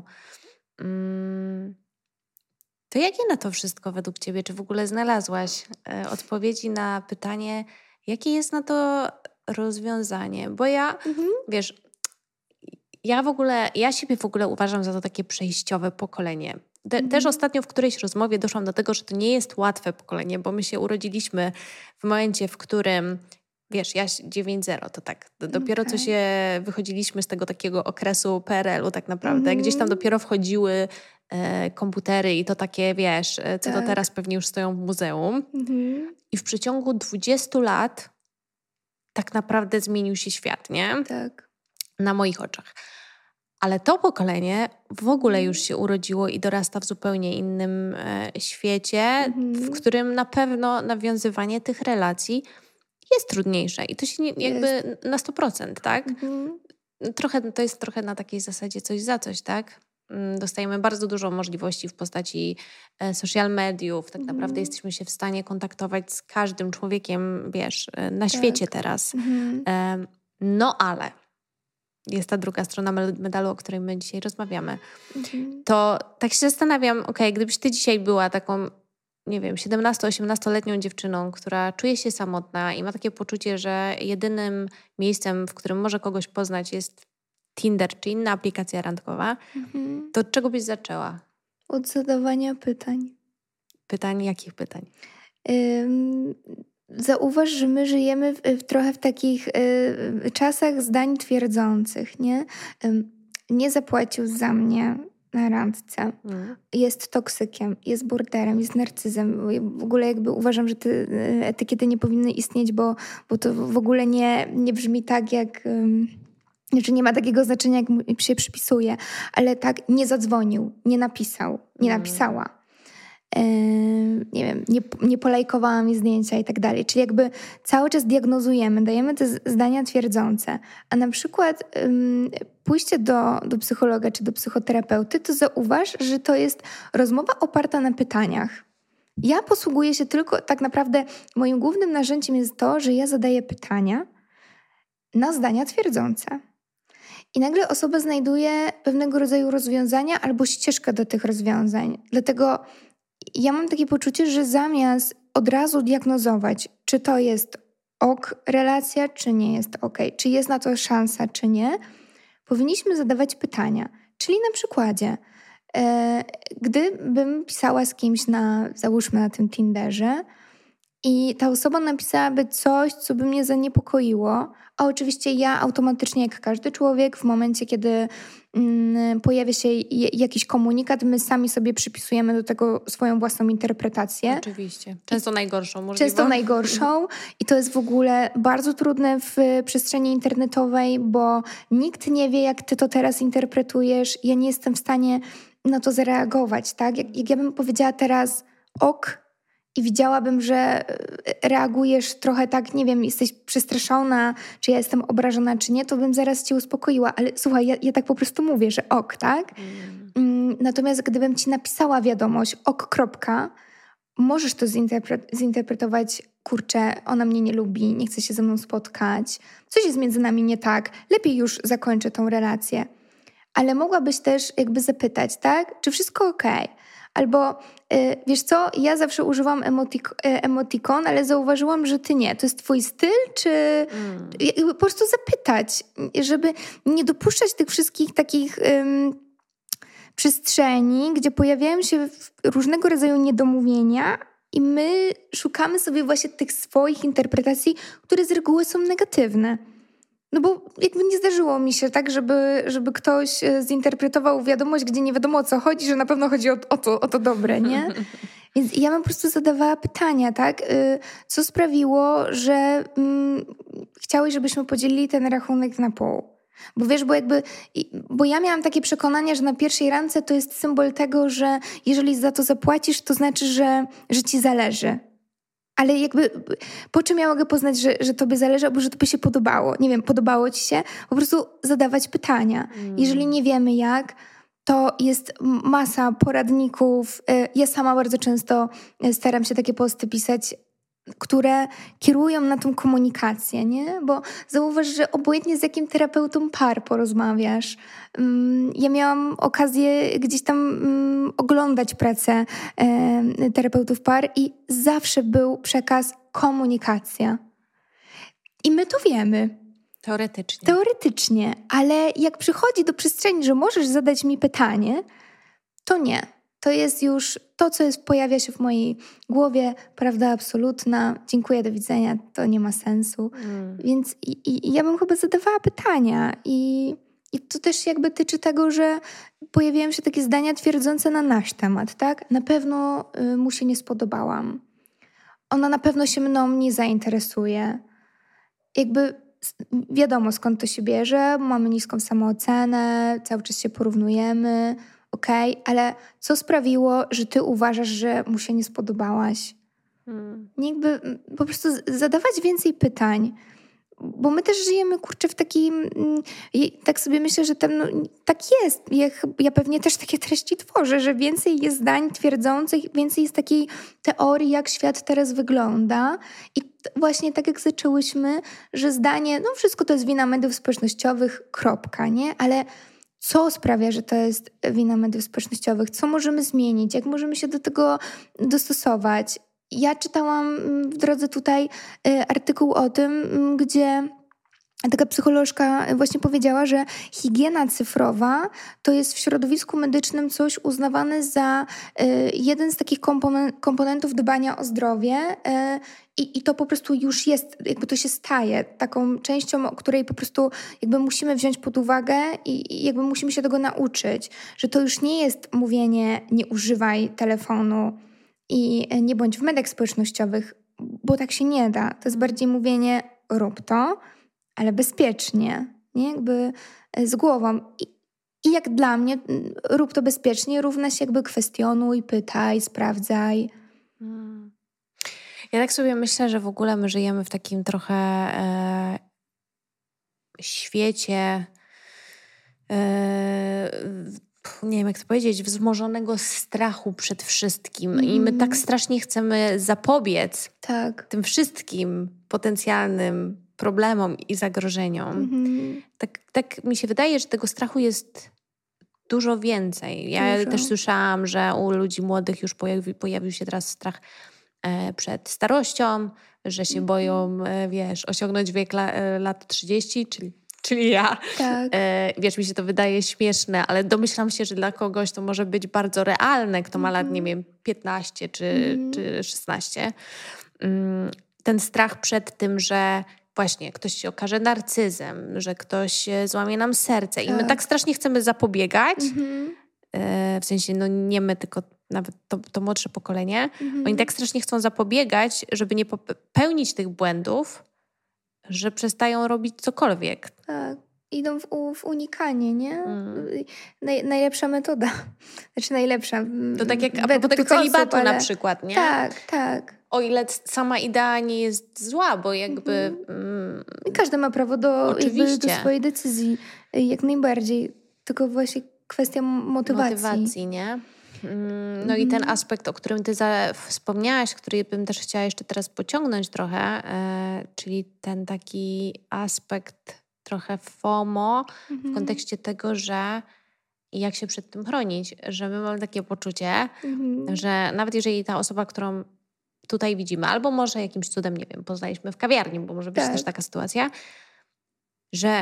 To jakie na to wszystko według ciebie? Czy w ogóle znalazłaś odpowiedzi na pytanie, jakie jest na to rozwiązanie? Bo ja, wiesz, Ja siebie w ogóle uważam za to takie przejściowe pokolenie. Też ostatnio w którejś rozmowie doszłam do tego, że to nie jest łatwe pokolenie, bo my się urodziliśmy w momencie, w którym, wiesz, ja 9-0, to tak, dopiero co się wychodziliśmy z tego takiego okresu PRL-u tak naprawdę. Gdzieś tam dopiero wchodziły komputery i to takie, wiesz, co to teraz pewnie już stoją w muzeum. I w przeciągu 20 lat tak naprawdę zmienił się świat, nie? Tak. Na moich oczach. Ale to pokolenie w ogóle już się urodziło i dorasta w zupełnie innym świecie, w którym na pewno nawiązywanie tych relacji jest trudniejsze. I to się jakby na 100%, tak? To jest trochę na takiej zasadzie coś za coś, tak? Dostajemy bardzo dużo możliwości w postaci social mediów. Tak naprawdę jesteśmy się w stanie kontaktować z każdym człowiekiem, wiesz, na świecie teraz. No ale jest ta druga strona medalu, o której my dzisiaj rozmawiamy. To tak się zastanawiam, gdybyś ty dzisiaj była taką, nie wiem, 17-18-letnią dziewczyną, która czuje się samotna i ma takie poczucie, że jedynym miejscem, w którym może kogoś poznać, jest Tinder czy inna aplikacja randkowa, to od czego byś zaczęła? Od zadawania pytań. Pytań? Jakich pytań? Zauważ, że my żyjemy trochę w takich czasach zdań twierdzących, nie? Nie zapłacił za mnie na randce. Jest toksykiem, jest borderem, jest narcyzem. W ogóle jakby uważam, że te etykiety nie powinny istnieć, bo to w ogóle nie brzmi tak, jak... Znaczy nie ma takiego znaczenia, jak mu się przypisuje. Ale tak, nie zadzwonił, nie napisał, nie napisała. Nie wiem, nie polajkowała mi zdjęcia i tak dalej. Czyli jakby cały czas diagnozujemy, dajemy te zdania twierdzące. A na przykład pójście do psychologa czy do psychoterapeuty, to zauważ, że to jest rozmowa oparta na pytaniach. Ja posługuję się tylko, tak naprawdę moim głównym narzędziem jest to, że ja zadaję pytania na zdania twierdzące. I nagle osoba znajduje pewnego rodzaju rozwiązania albo ścieżkę do tych rozwiązań. Dlatego ja mam takie poczucie, że zamiast od razu diagnozować, czy to jest relacja, czy nie jest czy jest na to szansa, czy nie, powinniśmy zadawać pytania. Czyli na przykładzie, gdybym pisała z kimś załóżmy na tym Tinderze i ta osoba napisałaby coś, co by mnie zaniepokoiło, a oczywiście ja automatycznie, jak każdy człowiek, w momencie, kiedy pojawia się jakiś komunikat, my sami sobie przypisujemy do tego swoją własną interpretację. Oczywiście. Często najgorszą możliwą. Często najgorszą i to jest w ogóle bardzo trudne w przestrzeni internetowej, bo nikt nie wie, jak ty to teraz interpretujesz. Ja nie jestem w stanie na to zareagować, tak? Jak ja bym powiedziała teraz i widziałabym, że reagujesz trochę tak, nie wiem, jesteś przestraszona, czy ja jestem obrażona, czy nie, to bym zaraz cię uspokoiła. Ale słuchaj, ja tak po prostu mówię, że tak? Natomiast gdybym ci napisała wiadomość możesz to zinterpretować, kurczę, ona mnie nie lubi, nie chce się ze mną spotkać, coś jest między nami nie tak, lepiej już zakończę tą relację. Ale mogłabyś też jakby zapytać, tak? Czy wszystko okej? Albo wiesz co, ja zawsze używam emotikon, ale zauważyłam, że ty nie. To jest twój styl, czy po prostu zapytać, żeby nie dopuszczać tych wszystkich takich przestrzeni, gdzie pojawiają się różnego rodzaju niedomówienia i my szukamy sobie właśnie tych swoich interpretacji, które z reguły są negatywne. No bo jakby nie zdarzyło mi się tak, żeby ktoś zinterpretował wiadomość, gdzie nie wiadomo o co chodzi, że na pewno chodzi o to dobre, nie? Więc ja bym po prostu zadawała pytania, tak? Co sprawiło, że chciałeś, żebyśmy podzielili ten rachunek na pół? Bo wiesz, bo ja miałam takie przekonanie, że na pierwszej randce to jest symbol tego, że jeżeli za to zapłacisz, to znaczy, że ci zależy. Ale jakby po czym ja mogę poznać, że tobie zależy, albo że tobie się podobało? Nie wiem, podobało ci się? Po prostu zadawać pytania. Jeżeli nie wiemy jak, to jest masa poradników. Ja sama bardzo często staram się takie posty pisać, które kierują na tą komunikację, nie? Bo zauważ, że obojętnie z jakim terapeutą par porozmawiasz. Ja miałam okazję gdzieś tam oglądać pracę terapeutów par i zawsze był przekaz komunikacja. I my to wiemy. Teoretycznie, ale jak przychodzi do przestrzeni, że możesz zadać mi pytanie, to nie. To jest już to, co pojawia się w mojej głowie, prawda absolutna. Dziękuję, do widzenia, to nie ma sensu. Więc ja bym chyba zadawała pytania i to też jakby tyczy tego, że pojawiają się takie zdania twierdzące na nasz temat, tak? Na pewno mu się nie spodobałam. Ona na pewno się mną nie zainteresuje. Jakby wiadomo, skąd to się bierze, mamy niską samoocenę, cały czas się porównujemy, okej, ale co sprawiło, że ty uważasz, że mu się nie spodobałaś? Jakby po prostu zadawać więcej pytań, bo my też żyjemy, kurczę, w takim, tak sobie myślę, że tak jest. Ja pewnie też takie treści tworzę, że więcej jest zdań twierdzących, więcej jest takiej teorii, jak świat teraz wygląda. I właśnie tak jak zaczęłyśmy, że zdanie, wszystko to jest wina mediów społecznościowych, kropka, nie? Ale co sprawia, że to jest wina mediów społecznościowych? Co możemy zmienić? Jak możemy się do tego dostosować? Ja czytałam w drodze tutaj artykuł o tym, gdzie taka psycholożka właśnie powiedziała, że higiena cyfrowa to jest w środowisku medycznym coś uznawane za jeden z takich komponentów dbania o zdrowie i to po prostu już jest, jakby to się staje taką częścią, o której po prostu jakby musimy wziąć pod uwagę i jakby musimy się tego nauczyć, że to już nie jest mówienie nie używaj telefonu i nie bądź w mediach społecznościowych, bo tak się nie da. To jest bardziej mówienie rób to, ale bezpiecznie, nie? Jakby z głową. I jak dla mnie rób to bezpiecznie równa się jakby kwestionuj, pytaj, sprawdzaj. Ja tak sobie myślę, że w ogóle my żyjemy w takim trochę świecie nie wiem jak to powiedzieć, wzmożonego strachu przed wszystkim. I my tak strasznie chcemy zapobiec tym wszystkim potencjalnym problemom i zagrożeniom. Tak mi się wydaje, że tego strachu jest dużo więcej. Ja też słyszałam, że u ludzi młodych już pojawił się teraz strach przed starością, że się boją, osiągnąć wiek lat 30, czyli ja. Tak. Mi się to wydaje śmieszne, ale domyślam się, że dla kogoś to może być bardzo realne, kto ma lat, 15 czy 16. Ten strach przed tym, że właśnie ktoś się okaże narcyzem, że ktoś złamie nam serce. I my tak strasznie chcemy zapobiegać. W sensie, nie my, tylko nawet to młodsze pokolenie. Oni tak strasznie chcą zapobiegać, żeby nie popełnić tych błędów, że przestają robić cokolwiek. Tak. Idą w unikanie, nie? Najlepsza metoda. Znaczy najlepsza. To tak jak a propos tego celibatu na przykład, nie? Tak. O ile sama idea nie jest zła, bo jakby... Każdy ma prawo do swojej decyzji. Jak najbardziej. Tylko właśnie kwestia motywacji. Motywacji, nie? No i ten aspekt, o którym ty wspomniałaś, który bym też chciała jeszcze teraz pociągnąć trochę, czyli ten taki aspekt trochę FOMO w kontekście tego, że jak się przed tym chronić, że my mamy takie poczucie, że nawet jeżeli ta osoba, którą tutaj widzimy, albo może jakimś cudem, nie wiem, poznaliśmy w kawiarni, bo może być też taka sytuacja, że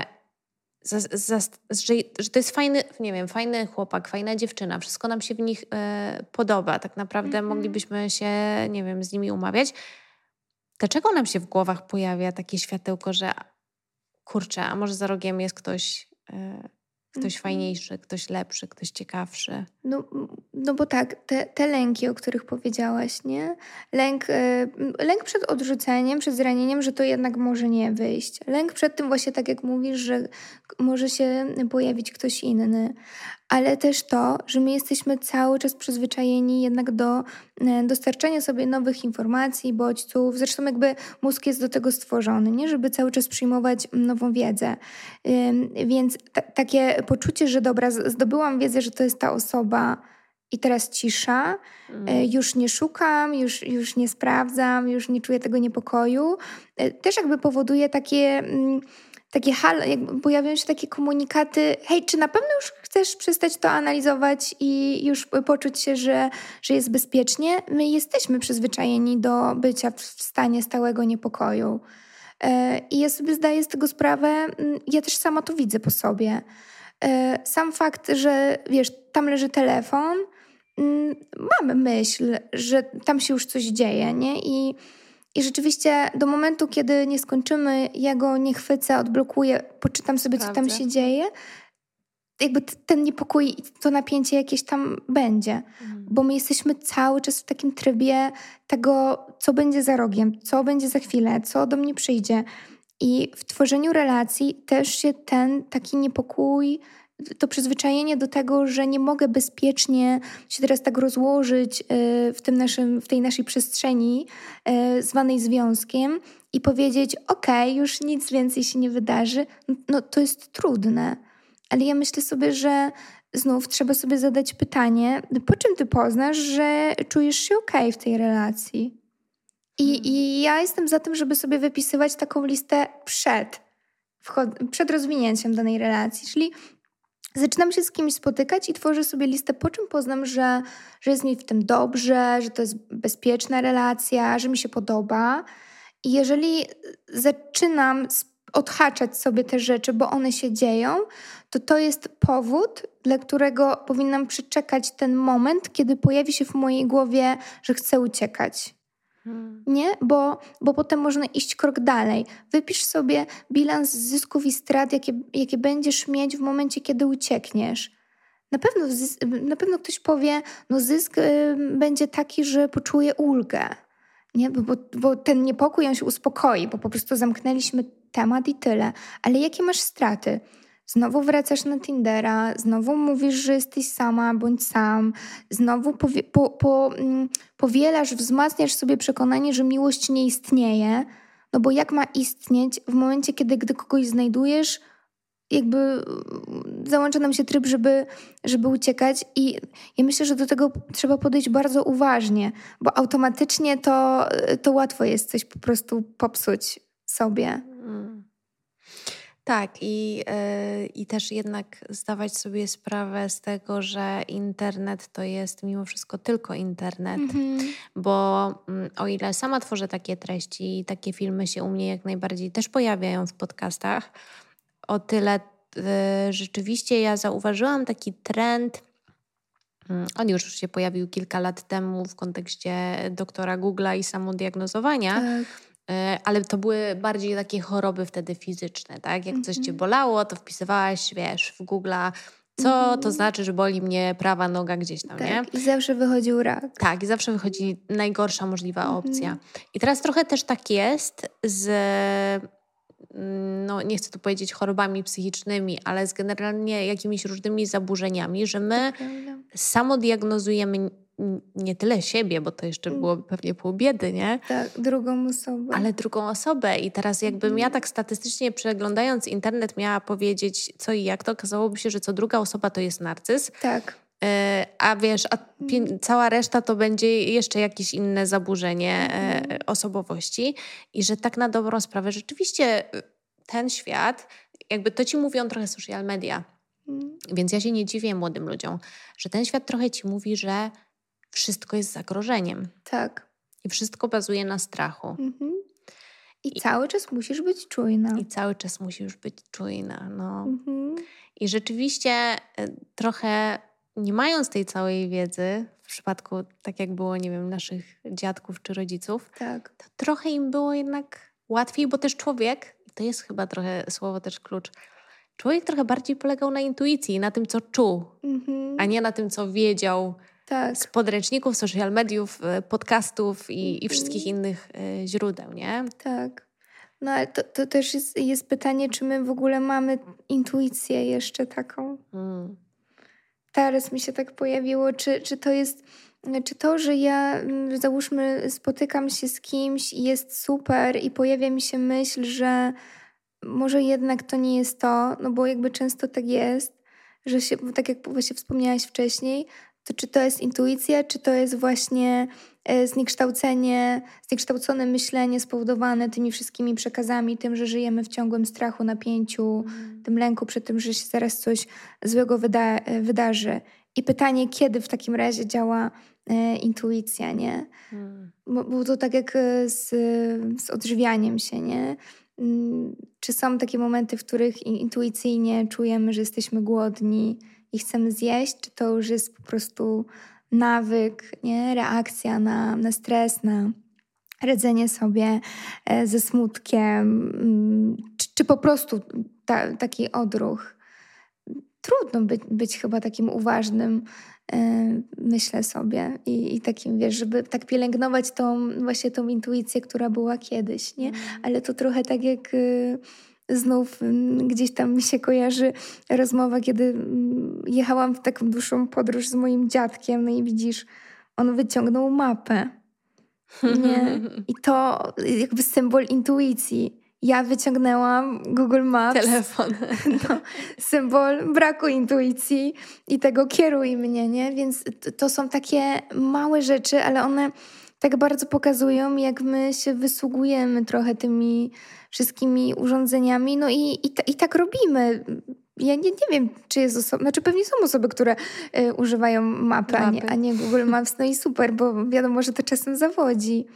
to jest fajny, nie wiem, fajny chłopak, fajna dziewczyna, wszystko nam się w nich podoba. Tak naprawdę moglibyśmy się, nie wiem, z nimi umawiać. Dlaczego nam się w głowach pojawia takie światełko, że kurczę, a może za rogiem jest ktoś fajniejszy, ktoś lepszy, ktoś ciekawszy? No bo tak, te lęki, o których powiedziałaś, nie? Lęk przed odrzuceniem, przed zranieniem, że to jednak może nie wyjść. Lęk przed tym właśnie, tak jak mówisz, że może się pojawić ktoś inny. Ale też to, że my jesteśmy cały czas przyzwyczajeni jednak do dostarczania sobie nowych informacji, bodźców. Zresztą jakby mózg jest do tego stworzony, nie? Żeby cały czas przyjmować nową wiedzę. Więc takie poczucie, że dobra, zdobyłam wiedzę, że to jest ta osoba i teraz cisza, już nie szukam, już nie sprawdzam, już nie czuję tego niepokoju. Też jakby powoduje takie jakby pojawiają się takie komunikaty, hej, czy na pewno już chcesz przestać to analizować i już poczuć się, że jest bezpiecznie? My jesteśmy przyzwyczajeni do bycia w stanie stałego niepokoju. I ja sobie zdaję z tego sprawę, ja też sama to widzę po sobie. Sam fakt, że wiesz, tam leży telefon, mamy myśl, że tam się już coś dzieje, nie? I rzeczywiście do momentu, kiedy nie skończymy, ja go nie chwycę, odblokuję, poczytam sobie, co tam się dzieje, jakby ten niepokój i to napięcie jakieś tam będzie. Bo my jesteśmy cały czas w takim trybie tego, co będzie za rogiem, co będzie za chwilę, co do mnie przyjdzie. I w tworzeniu relacji też się ten taki niepokój, to przyzwyczajenie do tego, że nie mogę bezpiecznie się teraz tak rozłożyć w tej naszej przestrzeni zwanej związkiem i powiedzieć, okej, już nic więcej się nie wydarzy, no to jest trudne. Ale ja myślę sobie, że znów trzeba sobie zadać pytanie, po czym ty poznasz, że czujesz się okej w tej relacji? I ja jestem za tym, żeby sobie wypisywać taką listę przed rozwinięciem danej relacji. Czyli zaczynam się z kimś spotykać i tworzę sobie listę, po czym poznam, że jest mi w tym dobrze, że to jest bezpieczna relacja, że mi się podoba. I jeżeli zaczynam odhaczać sobie te rzeczy, bo one się dzieją, to jest powód, dla którego powinnam przeczekać ten moment, kiedy pojawi się w mojej głowie, że chcę uciekać. Nie? Bo potem można iść krok dalej. Wypisz sobie bilans zysków i strat, jakie będziesz mieć w momencie, kiedy uciekniesz. Na pewno ktoś powie, no zysk będzie taki, że poczuje ulgę. Nie? Bo ten niepokój, on się uspokoi, bo po prostu zamknęliśmy temat i tyle. Ale jakie masz straty? Znowu wracasz na Tindera, znowu mówisz, że jesteś sama bądź sam, znowu powielasz, wzmacniasz sobie przekonanie, że miłość nie istnieje, no bo jak ma istnieć w momencie, gdy kogoś znajdujesz, jakby załącza nam się tryb, żeby uciekać i ja myślę, że do tego trzeba podejść bardzo uważnie, bo automatycznie to łatwo jest coś po prostu popsuć sobie. Tak, i też jednak zdawać sobie sprawę z tego, że internet to jest mimo wszystko tylko internet, bo o ile sama tworzę takie treści i takie filmy się u mnie jak najbardziej też pojawiają w podcastach, o tyle rzeczywiście ja zauważyłam taki trend, on już się pojawił kilka lat temu w kontekście doktora Google'a i samodiagnozowania, ale to były bardziej takie choroby wtedy fizyczne, tak? Jak coś cię bolało, to wpisywałaś, wiesz, w Google'a, co to znaczy, że boli mnie prawa noga gdzieś tam, tak, nie? I zawsze wychodził rak. Tak, i zawsze wychodzi najgorsza możliwa opcja. I teraz trochę też tak jest z, no nie chcę tu powiedzieć chorobami psychicznymi, ale z generalnie jakimiś różnymi zaburzeniami, że my samodiagnozujemy nie tyle siebie, bo to jeszcze byłoby pewnie pół biedy, nie? Tak, drugą osobę. Ale drugą osobę. I teraz jakbym ja tak statystycznie przeglądając internet miała powiedzieć co i jak, to okazałoby się, że co druga osoba to jest narcyz. Tak. A wiesz, cała reszta to będzie jeszcze jakieś inne zaburzenie osobowości. I że tak na dobrą sprawę rzeczywiście ten świat, jakby to ci mówią trochę social media. Więc ja się nie dziwię młodym ludziom, że ten świat trochę ci mówi, że wszystko jest zagrożeniem. Tak. I wszystko bazuje na strachu. I cały czas musisz być czujna. I cały czas musisz być czujna. No. I rzeczywiście trochę nie mając tej całej wiedzy, w przypadku tak jak było, nie wiem, naszych dziadków czy rodziców, tak. to trochę im było jednak łatwiej, bo też człowiek, i to jest chyba trochę słowo też klucz, człowiek trochę bardziej polegał na intuicji, na tym, co czuł, a nie na tym, co wiedział z podręczników, social mediów, podcastów i wszystkich innych źródeł, nie? Tak. No ale to też jest pytanie, czy my w ogóle mamy intuicję jeszcze taką. Teraz mi się tak pojawiło, czy to jest, czy to, że ja załóżmy spotykam się z kimś i jest super i pojawia mi się myśl, że może jednak to nie jest to, no bo jakby często tak jest, że się, tak jak właśnie wspomniałaś wcześniej, to czy to jest intuicja, czy to jest właśnie zniekształcone myślenie spowodowane tymi wszystkimi przekazami, tym, że żyjemy w ciągłym strachu, napięciu, tym lęku przed tym, że się zaraz coś złego wydarzy. I pytanie, kiedy w takim razie działa intuicja, nie? Bo to tak jak z odżywianiem się, nie? Czy są takie momenty, w których intuicyjnie czujemy, że jesteśmy głodni i chcemy zjeść, czy to już jest po prostu nawyk, nie? Reakcja na stres, na radzenie sobie ze smutkiem, czy po prostu taki odruch. Trudno być chyba takim uważnym, myślę sobie, i takim, wiesz, żeby tak pielęgnować właśnie tą intuicję, która była kiedyś, nie? Ale to trochę tak jak znów gdzieś tam mi się kojarzy rozmowa, kiedy jechałam w taką dłuższą podróż z moim dziadkiem, no i widzisz, on wyciągnął mapę. Nie? I to jakby symbol intuicji. Ja wyciągnęłam Google Maps. Telefon. No, symbol braku intuicji i tego kieruj mnie, nie? Więc to są takie małe rzeczy, ale one tak bardzo pokazują, jak my się wysługujemy trochę tymi wszystkimi urządzeniami. No i tak robimy. Ja nie wiem, czy jest osoba, znaczy pewnie są osoby, które używają mapy. A nie Google Maps. No i super, bo wiadomo, że to czasem zawodzi.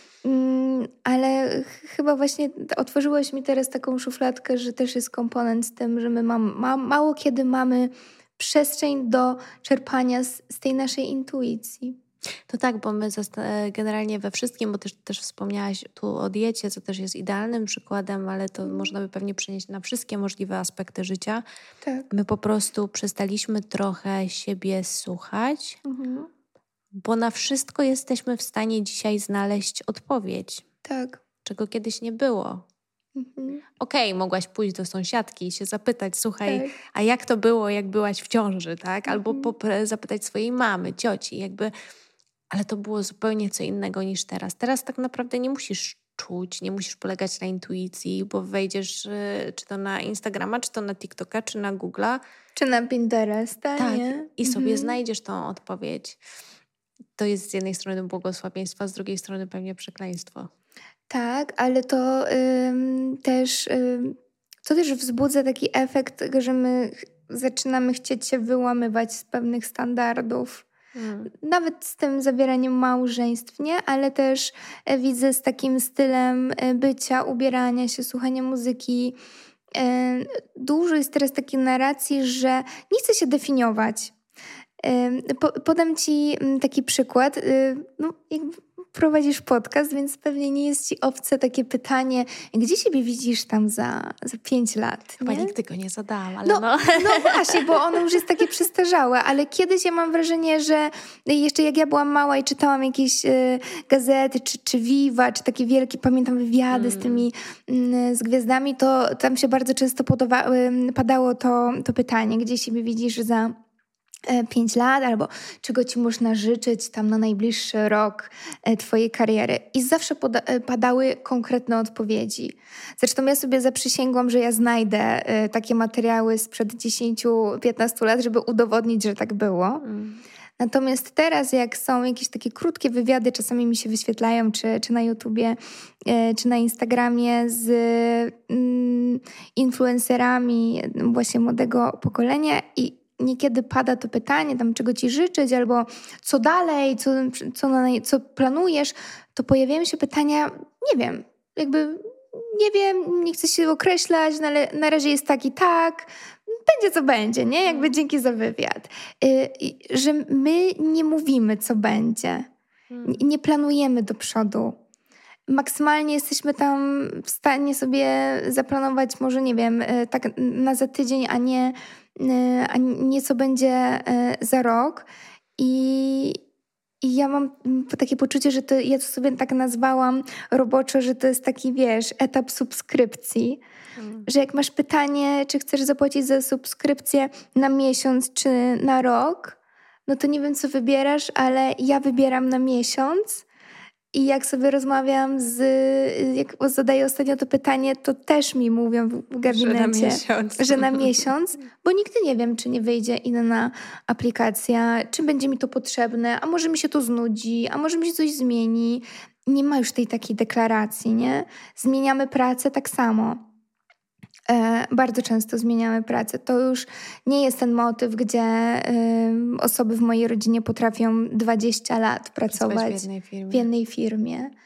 Ale chyba właśnie otworzyłaś mi teraz taką szufladkę, że też jest komponent z tym, że my mało kiedy mamy przestrzeń do czerpania z tej naszej intuicji. To tak, bo my generalnie we wszystkim, bo też wspomniałaś tu o diecie, co też jest idealnym przykładem, ale to można by pewnie przenieść na wszystkie możliwe aspekty życia. Tak. My po prostu przestaliśmy trochę siebie słuchać, bo na wszystko jesteśmy w stanie dzisiaj znaleźć odpowiedź. Tak. Czego kiedyś nie było. Okej, mogłaś pójść do sąsiadki i się zapytać, słuchaj, tak. A jak to było, jak byłaś w ciąży, tak? Albo zapytać swojej mamy, cioci, jakby... Ale to było zupełnie co innego niż teraz. Teraz tak naprawdę nie musisz czuć, nie musisz polegać na intuicji, bo wejdziesz czy to na Instagrama, czy to na TikToka, czy na Google'a. Czy na Pinteresta, tak, nie? I sobie znajdziesz tą odpowiedź. To jest z jednej strony błogosławieństwo, z drugiej strony pewnie przekleństwo. Tak, ale to też wzbudza taki efekt, że my zaczynamy chcieć się wyłamywać z pewnych standardów. Nawet z tym zawieraniem małżeństw, nie? Ale też widzę z takim stylem bycia, ubierania się, słuchania muzyki. Dużo jest teraz takiej narracji, że nie chcę się definiować. Podam ci taki przykład. No, prowadzisz podcast, więc pewnie nie jest ci obce takie pytanie, gdzie siebie widzisz tam za 5 lat? Chyba nie? nigdy go nie zadałam, ale no właśnie, bo ono już jest takie przestarzałe, ale kiedyś ja mam wrażenie, że jeszcze jak ja byłam mała i czytałam jakieś gazety, czy Viva, czy takie wielkie, pamiętam, wywiady z gwiazdami, to tam się bardzo często padało to pytanie, gdzie siebie widzisz za 5 lat, albo czego ci można życzyć tam na najbliższy rok twojej kariery. I zawsze padały konkretne odpowiedzi. Zresztą ja sobie zaprzysięgłam, że ja znajdę takie materiały sprzed 10-15 lat, żeby udowodnić, że tak było. Natomiast teraz, jak są jakieś takie krótkie wywiady, czasami mi się wyświetlają, czy na YouTubie, czy na Instagramie z influencerami właśnie młodego pokolenia i niekiedy pada to pytanie, tam czego ci życzyć, albo co dalej, co planujesz, to pojawiają się pytania, nie wiem, nie chcę się określać, no ale na razie jest tak i tak, będzie co będzie, nie? Jakby dzięki za wywiad. Że my nie mówimy, co będzie. Nie planujemy do przodu. Maksymalnie jesteśmy tam w stanie sobie zaplanować może, nie wiem, tak na za tydzień, a nie co będzie za rok. I ja mam takie poczucie, że ja to sobie tak nazwałam roboczo, że to jest taki, wiesz, etap subskrypcji. Że jak masz pytanie, czy chcesz zapłacić za subskrypcję na miesiąc czy na rok, no to nie wiem, co wybierasz, ale ja wybieram na miesiąc. I jak sobie rozmawiam jak zadaję ostatnio to pytanie, to też mi mówią w gabinecie, że na miesiąc, bo nigdy nie wiem, czy nie wyjdzie inna aplikacja, czy będzie mi to potrzebne, a może mi się to znudzi, a może mi się coś zmieni. Nie ma już tej takiej deklaracji, nie? Zmieniamy pracę tak samo. Bardzo często zmieniamy pracę. To już nie jest ten motyw, gdzie osoby w mojej rodzinie potrafią 20 lat pracować w jednej firmie.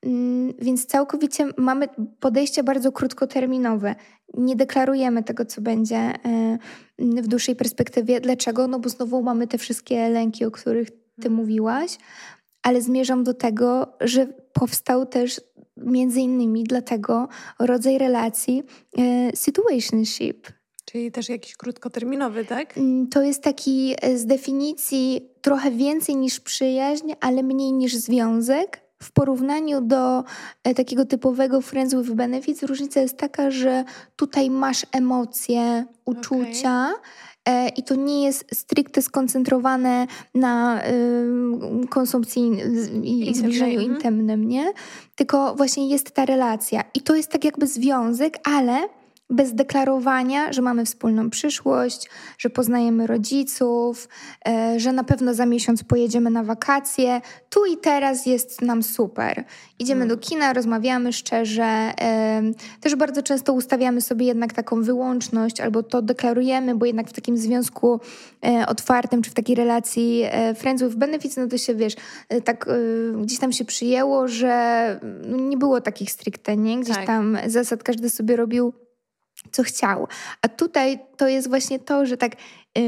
Więc całkowicie mamy podejście bardzo krótkoterminowe. Nie deklarujemy tego, co będzie w dłuższej perspektywie. Dlaczego? No bo znowu mamy te wszystkie lęki, o których ty mówiłaś, ale zmierzam do tego, że powstał też między innymi dlatego rodzaj relacji situationship. Czyli też jakiś krótkoterminowy, tak? To jest taki z definicji trochę więcej niż przyjaźń, ale mniej niż związek. W porównaniu do takiego typowego friends with benefits różnica jest taka, że tutaj masz emocje, uczucia i to nie jest stricte skoncentrowane na konsumpcji i zbliżeniu intymnym, nie? Tylko właśnie jest ta relacja i to jest tak jakby związek, ale bez deklarowania, że mamy wspólną przyszłość, że poznajemy rodziców, że na pewno za miesiąc pojedziemy na wakacje. Tu i teraz jest nam super. Idziemy do kina, rozmawiamy szczerze. Też bardzo często ustawiamy sobie jednak taką wyłączność albo to deklarujemy, bo jednak w takim związku otwartym czy w takiej relacji friends with benefits, no to się tak gdzieś tam się przyjęło, że nie było takich stricte, nie? Gdzieś tam zasad każdy sobie robił co chciał. A tutaj to jest właśnie to, że tak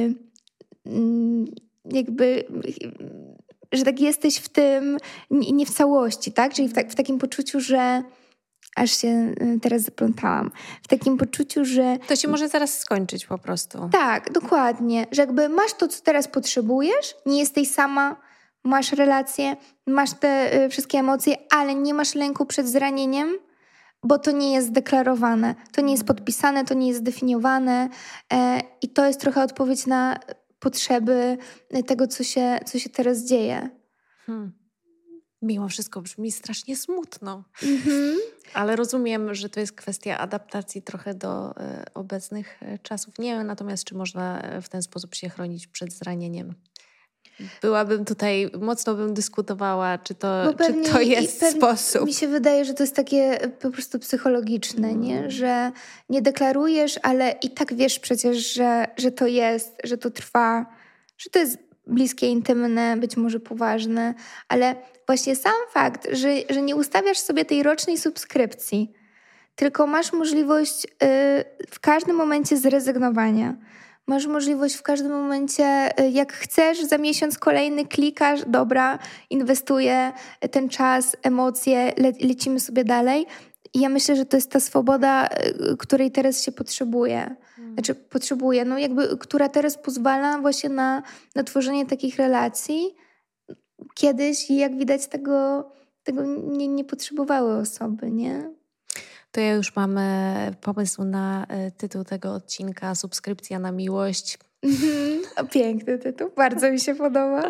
że tak jesteś w tym, nie w całości, tak? Czyli w takim poczuciu, że aż się teraz zaplątałam. W takim poczuciu, że... To się może zaraz skończyć po prostu. Tak, dokładnie. Że jakby masz to, co teraz potrzebujesz, nie jesteś sama, masz relacje, masz te wszystkie emocje, ale nie masz lęku przed zranieniem, bo to nie jest deklarowane, to nie jest podpisane, to nie jest zdefiniowane i to jest trochę odpowiedź na potrzeby tego, co się teraz dzieje. Mimo wszystko brzmi strasznie smutno. Ale rozumiem, że to jest kwestia adaptacji trochę do obecnych czasów. Nie wiem natomiast, czy można w ten sposób się chronić przed zranieniem. Byłabym tutaj, mocno bym dyskutowała, czy to jest sposób. Mi się wydaje, że to jest takie po prostu psychologiczne, nie? Że nie deklarujesz, ale i tak wiesz przecież, że to jest, że to trwa, że to jest bliskie, intymne, być może poważne, ale właśnie sam fakt, że nie ustawiasz sobie tej rocznej subskrypcji, tylko masz możliwość w każdym momencie zrezygnowania. Masz możliwość w każdym momencie, jak chcesz, za miesiąc kolejny klikasz, dobra, inwestuję ten czas, emocje, lecimy sobie dalej. I ja myślę, że to jest ta swoboda, której teraz się potrzebuje. Znaczy potrzebuje, no jakby, która teraz pozwala właśnie na tworzenie takich relacji. Kiedyś, jak widać, tego nie potrzebowały osoby, nie? To ja już mam pomysł na tytuł tego odcinka, Subskrypcja na miłość. Piękny tytuł, bardzo mi się podoba.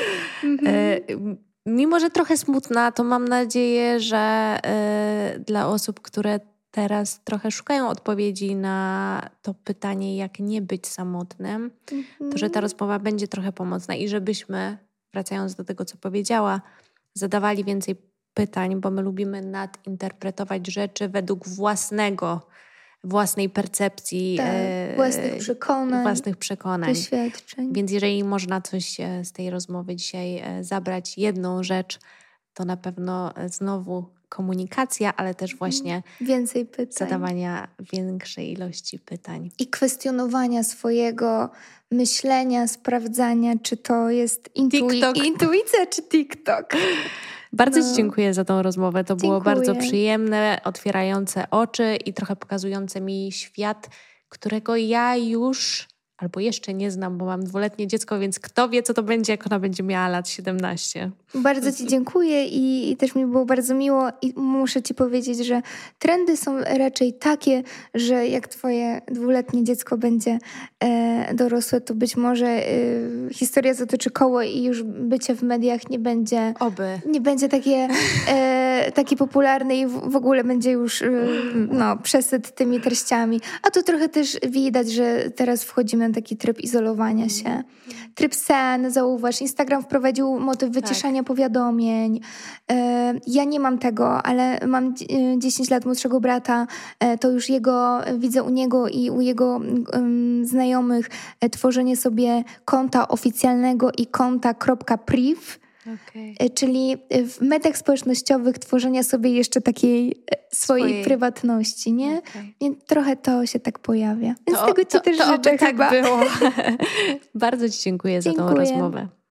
Mimo, że trochę smutna, to mam nadzieję, że dla osób, które teraz trochę szukają odpowiedzi na to pytanie, jak nie być samotnym, to że ta rozmowa będzie trochę pomocna i żebyśmy, wracając do tego, co powiedziała, zadawali więcej pytań, bo my lubimy nadinterpretować rzeczy według własnej percepcji, własnych przekonań, doświadczeń. Więc jeżeli można coś z tej rozmowy dzisiaj zabrać, jedną rzecz, to na pewno znowu komunikacja, ale też właśnie więcej pytań, zadawania większej ilości pytań. I kwestionowania swojego myślenia, sprawdzania, czy to jest intuicja, czy TikTok. Bardzo Ci dziękuję za tą rozmowę. To było bardzo przyjemne, otwierające oczy i trochę pokazujące mi świat, którego ja już albo jeszcze nie znam, bo mam 2-letnie dziecko, więc kto wie, co to będzie, jak ona będzie miała lat 17. Bardzo Ci dziękuję i też mi było bardzo miło i muszę Ci powiedzieć, że trendy są raczej takie, że jak Twoje 2-letnie dziecko będzie dorosłe, to być może historia zatoczy koło i już bycie w mediach nie będzie... Nie będzie takie popularne i w ogóle będzie już przesyt tymi treściami. A to trochę też widać, że teraz wchodzimy na taki tryb izolowania się. Tryb sen, zauważ. Instagram wprowadził motyw wyciszania powiadomień. Ja nie mam tego, ale mam 10 lat młodszego brata. To już widzę u niego i u jego znajomych tworzenie sobie konta oficjalnego i konta .priv. Okay. Czyli w mediach społecznościowych tworzenia sobie jeszcze takiej swojej prywatności, nie? Okay. Więc trochę to się tak pojawia. Więc tego Ci też życzę tak chyba. było. Bardzo Ci dziękuję za tą rozmowę.